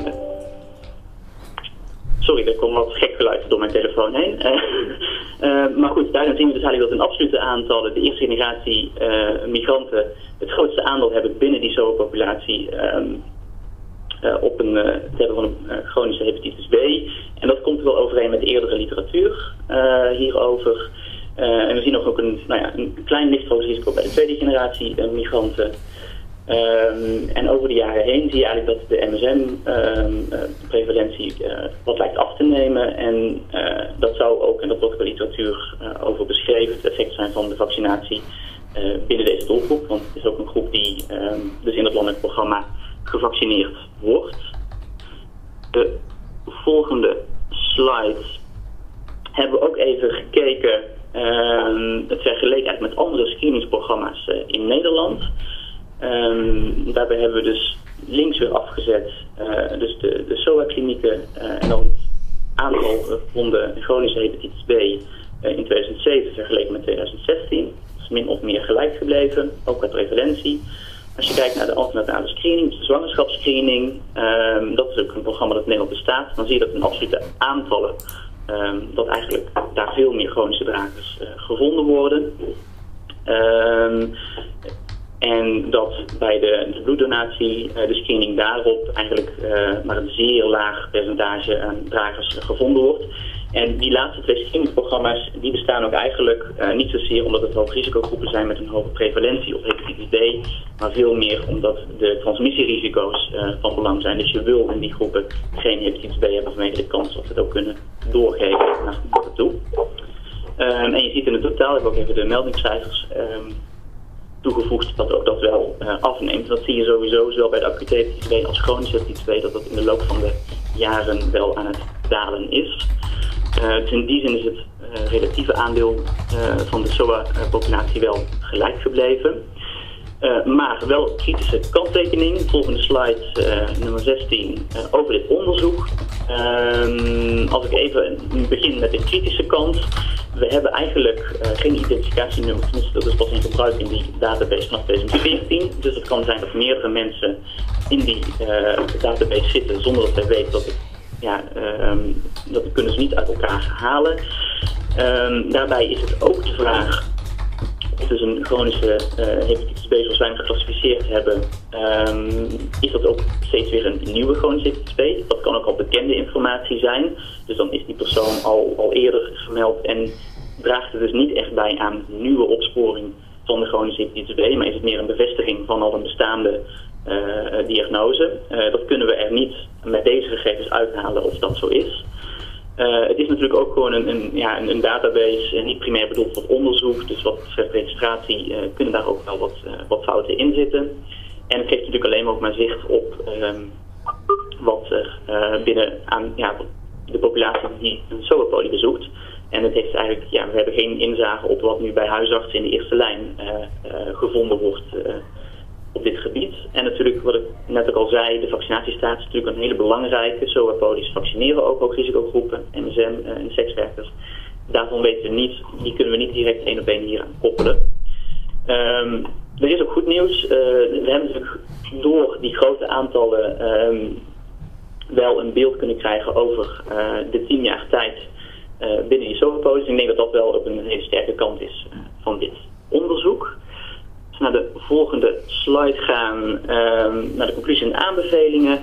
Sorry, er komt wat gek geluid door mijn telefoon heen. Maar goed, daarin zien we dus eigenlijk dat in absolute aantallen de eerste generatie migranten het grootste aandeel hebben binnen die SOA-populatie op het hebben van een chronische hepatitis B. En dat komt wel overeen met de eerdere literatuur hierover. En we zien ook een klein licht risico bij de tweede generatie migranten. En over de jaren heen zie je eigenlijk dat de MSM-prevalentie wat lijkt af te nemen. En dat zou ook, en dat wordt bij de literatuur over beschreven, het effect zijn van de vaccinatie binnen deze doelgroep. Want het is ook een groep die dus in het landelijk programma gevaccineerd wordt. De volgende slide hebben we ook even gekeken, het vergeleken eigenlijk met andere screeningsprogramma's in Nederland. Daarbij hebben we dus links weer afgezet, dus de SOA-klinieken en dan het aantal gevonden chronische hepatitis B in 2007 vergeleken met 2016. Dat is min of meer gelijk gebleven, ook qua prevalentie. Als je kijkt naar de antenatale screening, dus de zwangerschapsscreening, dat is ook een programma dat in Nederland bestaat, dan zie je dat in absolute aantallen dat eigenlijk daar veel meer chronische dragers gevonden worden. En dat bij de bloeddonatie, de screening daarop, eigenlijk maar een zeer laag percentage aan dragers gevonden wordt. En die laatste 2 screeningprogramma's, die bestaan ook eigenlijk niet zozeer omdat het hoogrisicogroepen zijn met een hoge prevalentie op hepatitis B, maar veel meer omdat de transmissierisico's van belang zijn. Dus je wil in die groepen geen hepatitis B hebben vanwege de kans dat ze het ook kunnen doorgeven naar anderen toe. En je ziet in het totaal, ik heb ook even de meldingscijfers toegevoegd, dat ook dat wel afneemt. Dat zie je sowieso, zowel bij de acute hepatitis B als chronische hepatitis B, dat in de loop van de jaren wel aan het dalen is. Dus in die zin is het relatieve aandeel van de SOA-populatie wel gelijk gebleven. Maar vragen wel kritische kanttekening. Volgende slide, nummer 16, over dit onderzoek. Als ik even begin met de kritische kant. We hebben eigenlijk geen identificatienummer, tenminste dat is pas in gebruik in die database vanaf 2014. Dus het kan zijn dat meerdere mensen in die database zitten zonder dat wij weten dat dat kunnen ze niet uit elkaar halen. Daarbij is het ook de vraag of dus een chronische hepatitis B zoals wij hem geclassificeerd hebben, is dat ook steeds weer een nieuwe chronische hepatitis B. Dat kan ook al bekende informatie zijn. Dus dan is die persoon al eerder gemeld en draagt er dus niet echt bij aan nieuwe opsporing van de chronische hepatitis B, maar is het meer een bevestiging van al een bestaande diagnose. Dat kunnen we er niet met deze gegevens uithalen of dat zo is. Het is natuurlijk ook gewoon een database, niet primair bedoeld voor onderzoek, dus wat betreft registratie kunnen daar ook wel wat fouten in zitten. En het geeft natuurlijk alleen maar ook maar zicht op wat er binnen aan de populatie die een SOA-poli bezoekt. En het heeft eigenlijk, we hebben geen inzage op wat nu bij huisartsen in de eerste lijn gevonden wordt op dit gebied. En natuurlijk, wat ik net ook al zei, de vaccinatiestaat is natuurlijk een hele belangrijke. SOA-polies vaccineren ook hoogrisicogroepen, MSM en sekswerkers. Daarvan weten we niet, die kunnen we niet direct 1 op 1 hier aan koppelen. Er is ook goed nieuws. We hebben natuurlijk door die grote aantallen wel een beeld kunnen krijgen over de 10 jaar tijd binnen die SOA-polies. Ik denk dat dat wel ook een hele sterke kant is van dit onderzoek. Als we naar de volgende slide gaan, naar de conclusie en aanbevelingen.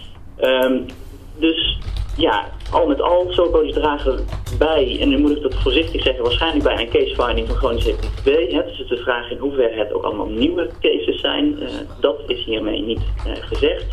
Dus ja, al met al, SOA-polies dragen bij, en nu moet ik dat voorzichtig zeggen, waarschijnlijk bij een case finding van chronische hepatitis B. Dus het is de vraag in hoeverre het ook allemaal nieuwe cases zijn. Dat is hiermee niet gezegd.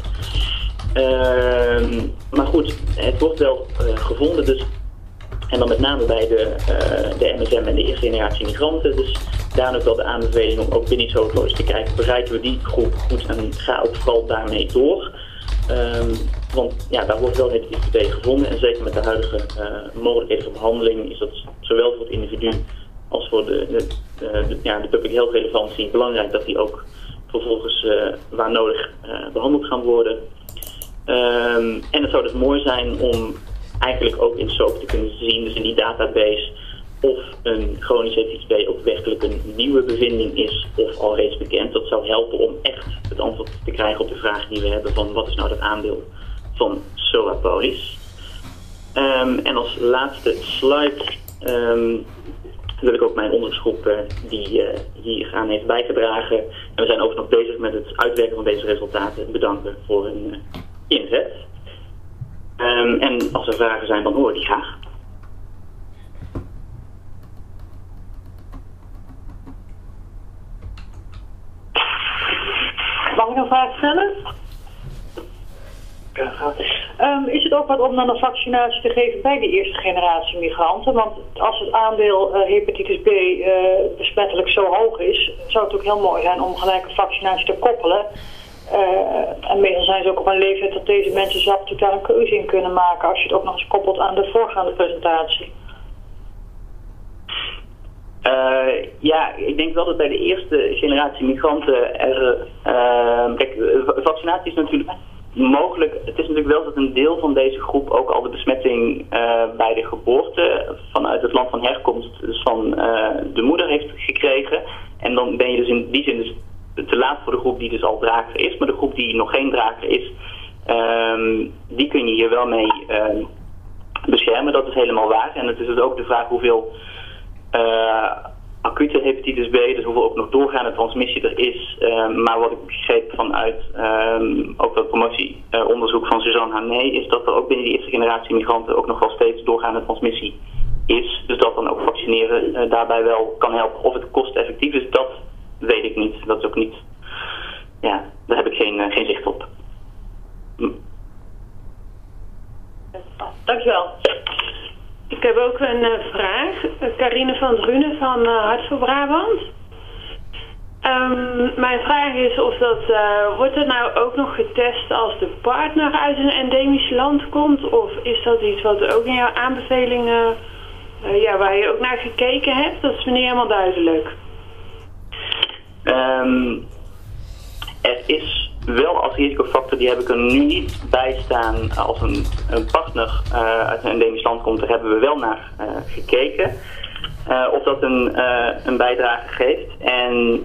Maar goed, het wordt wel gevonden, dus, en dan met name bij de MSM en de eerste generatie migranten. Dus daar ook wel de aanbeveling om ook binnen SOA-polies te kijken, bereiken we die groep goed en ga ook vooral daarmee door. Want ja, daar wordt wel hepatitis B gevonden en zeker met de huidige mogelijkheden voor behandeling is dat zowel voor het individu als voor de public health relevantie belangrijk dat die ook vervolgens waar nodig behandeld gaan worden. En het zou dus mooi zijn om eigenlijk ook in SOAP te kunnen zien, dus in die database, of een chronische hepatitis B ook werkelijk een nieuwe bevinding is of al reeds bekend. Dat zou helpen om echt het antwoord te krijgen op de vraag die we hebben van wat is nou het aandeel van SOA-polies. En als laatste slide wil ik ook mijn onderzoeksgroep die hier aan heeft bijgedragen. En we zijn ook nog bezig met het uitwerken van deze resultaten bedanken voor hun inzet. En als er vragen zijn, dan hoor ik die graag. Mag ik een vraag stellen? Is het ook wat om dan een vaccinatie te geven bij de eerste generatie migranten? Want als het aandeel hepatitis B besmettelijk zo hoog is, zou het ook heel mooi zijn om gelijk een vaccinatie te koppelen. En meestal zijn ze ook op een leeftijd dat deze mensen zelf natuurlijk daar een keuze in kunnen maken als je het ook nog eens koppelt aan de voorgaande presentatie. Ja, ik denk wel dat bij de eerste generatie migranten kijk, vaccinatie is natuurlijk mogelijk. Het is natuurlijk wel dat een deel van deze groep ook al de besmetting bij de geboorte vanuit het land van herkomst, dus van de moeder heeft gekregen. En dan ben je dus in die zin dus te laat voor de groep die dus al drager is. Maar de groep die nog geen drager is, die kun je hier wel mee beschermen. Dat is helemaal waar. En het is dus ook de vraag hoeveel acute hepatitis B, dus hoeveel ook nog doorgaande transmissie er is. Maar wat ik begreep vanuit ook dat promotieonderzoek van Suzanne Hané is dat er ook binnen die eerste generatie migranten ook nog wel steeds doorgaande transmissie is. Dus dat dan ook vaccineren daarbij wel kan helpen. Of het kosteffectief is, dat weet ik niet. Dat is ook niet. Ja, daar heb ik geen zicht op. Dankjewel. Ik heb ook een vraag. Carine van Drunen van Hart voor Brabant. Mijn vraag is of dat wordt er nou ook nog getest als de partner uit een endemisch land komt? Of is dat iets wat ook in jouw aanbevelingen, waar je ook naar gekeken hebt? Dat is me niet helemaal duidelijk. wel als risicofactor, die heb ik er nu niet bij staan als een partner uit een endemisch land komt. Daar hebben we wel naar gekeken. Of dat een bijdrage geeft. En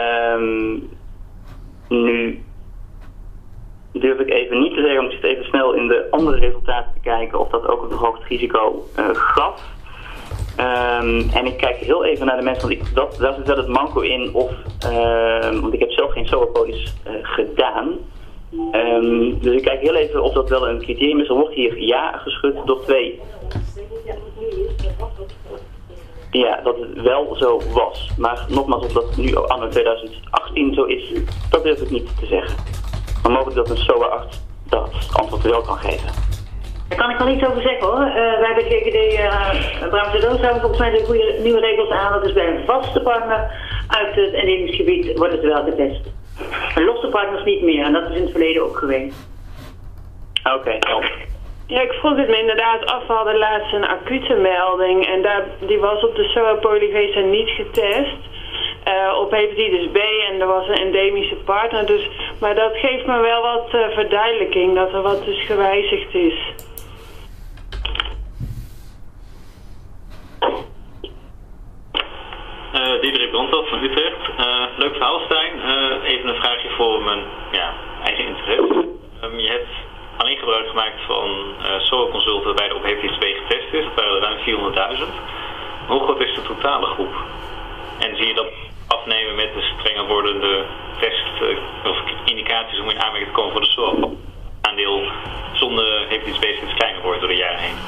nu durf ik even niet te zeggen, want ik zit even snel in de andere resultaten te kijken of dat ook een verhoogd risico gaf. En ik kijk heel even naar de mensen, want daar zit wel het manco in, want ik heb zelf geen SOA-polis gedaan. Dus ik kijk heel even of dat wel een criterium is. Er wordt hier ja geschud door 2. Ja, dat het wel zo was. Maar nogmaals, of dat nu anno 2018 zo is, dat durf ik niet te zeggen. Maar mogelijk dat een SOA 8 dat antwoord wel kan geven. Daar kan ik wel iets over zeggen hoor. Wij bij GGD Brabantse Doos houden volgens mij de goede nieuwe regels aan. Dat is bij een vaste partner uit het endemisch gebied wordt het wel getest. Maar losse partners niet meer en dat is in het verleden ook geweest. Oké, helder. Ja, ik vroeg het me inderdaad af. We hadden laatst een acute melding en die was op de SOA-polyvesa niet getest. Op hepatitis B en er was een endemische partner. Dus, maar dat geeft me wel wat verduidelijking dat er wat dus gewijzigd is. Diederik Brandhoff van Utrecht. Leuk verhaal, Stijn. Even een vraagje voor mijn eigen interesse. Je hebt alleen gebruik gemaakt van SOA-consulten waarbij er op hepatitis B getest is. Dat waren er ruim 400.000. Hoe groot is de totale groep? En zie je dat afnemen met de strenger wordende test of indicaties om in aanmerking te komen voor de SOA-aandeel zonder hepatitis B steeds kleiner wordt door de jaren heen?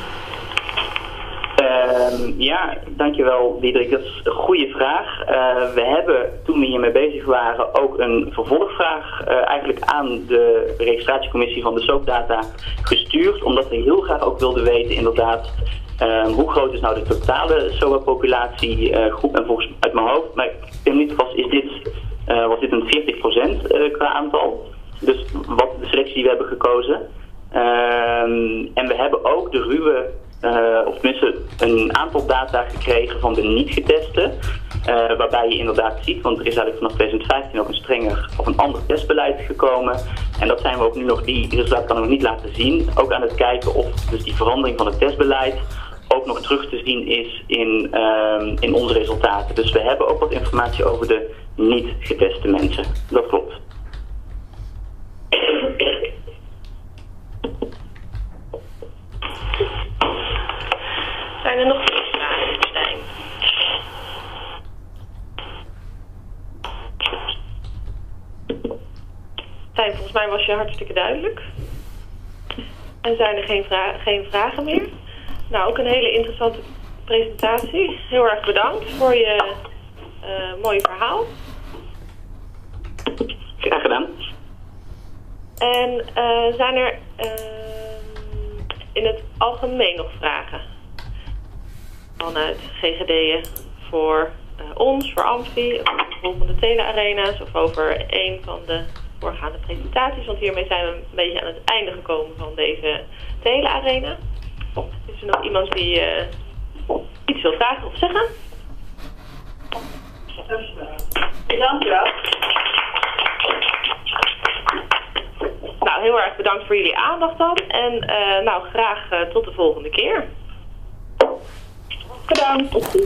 Ja, dankjewel Diederik. Dat is een goede vraag. We hebben, toen we hiermee bezig waren, ook een vervolgvraag eigenlijk aan de registratiecommissie van de SOAP-data gestuurd. Omdat we heel graag ook wilden weten inderdaad hoe groot is nou de totale SOA-populatiegroep. En volgens uit mijn hoofd, maar ik ben niet vast, was dit een 40% qua aantal. Dus wat de selectie die we hebben gekozen. En we hebben ook de ruwe of tenminste een aantal data gekregen van de niet-getesten. Waarbij je inderdaad ziet, want er is eigenlijk vanaf 2015 ook een strenger of een ander testbeleid gekomen. En dat zijn we ook nu nog, die resultaten kan ik nog niet laten zien. Ook aan het kijken of dus die verandering van het testbeleid ook nog terug te zien is in onze resultaten. Dus we hebben ook wat informatie over de niet-geteste mensen. Dat klopt. Zijn er nog meer vragen, Stijn? Stijn, volgens mij was je hartstikke duidelijk. En zijn er geen vragen meer? Nou, ook een hele interessante presentatie. Heel erg bedankt voor je mooie verhaal. Graag gedaan. En zijn er in het algemeen nog vragen? Vanuit GGD'en voor ons, voor Amfi, of bijvoorbeeld de Tele-arena's of over een van de voorgaande presentaties. Want hiermee zijn we een beetje aan het einde gekomen van deze Tele-arena. Is er nog iemand die iets wil vragen of zeggen? Dankjewel. Nou, heel erg bedankt voor jullie aandacht dan. En nou, graag tot de volgende keer. Bedankt.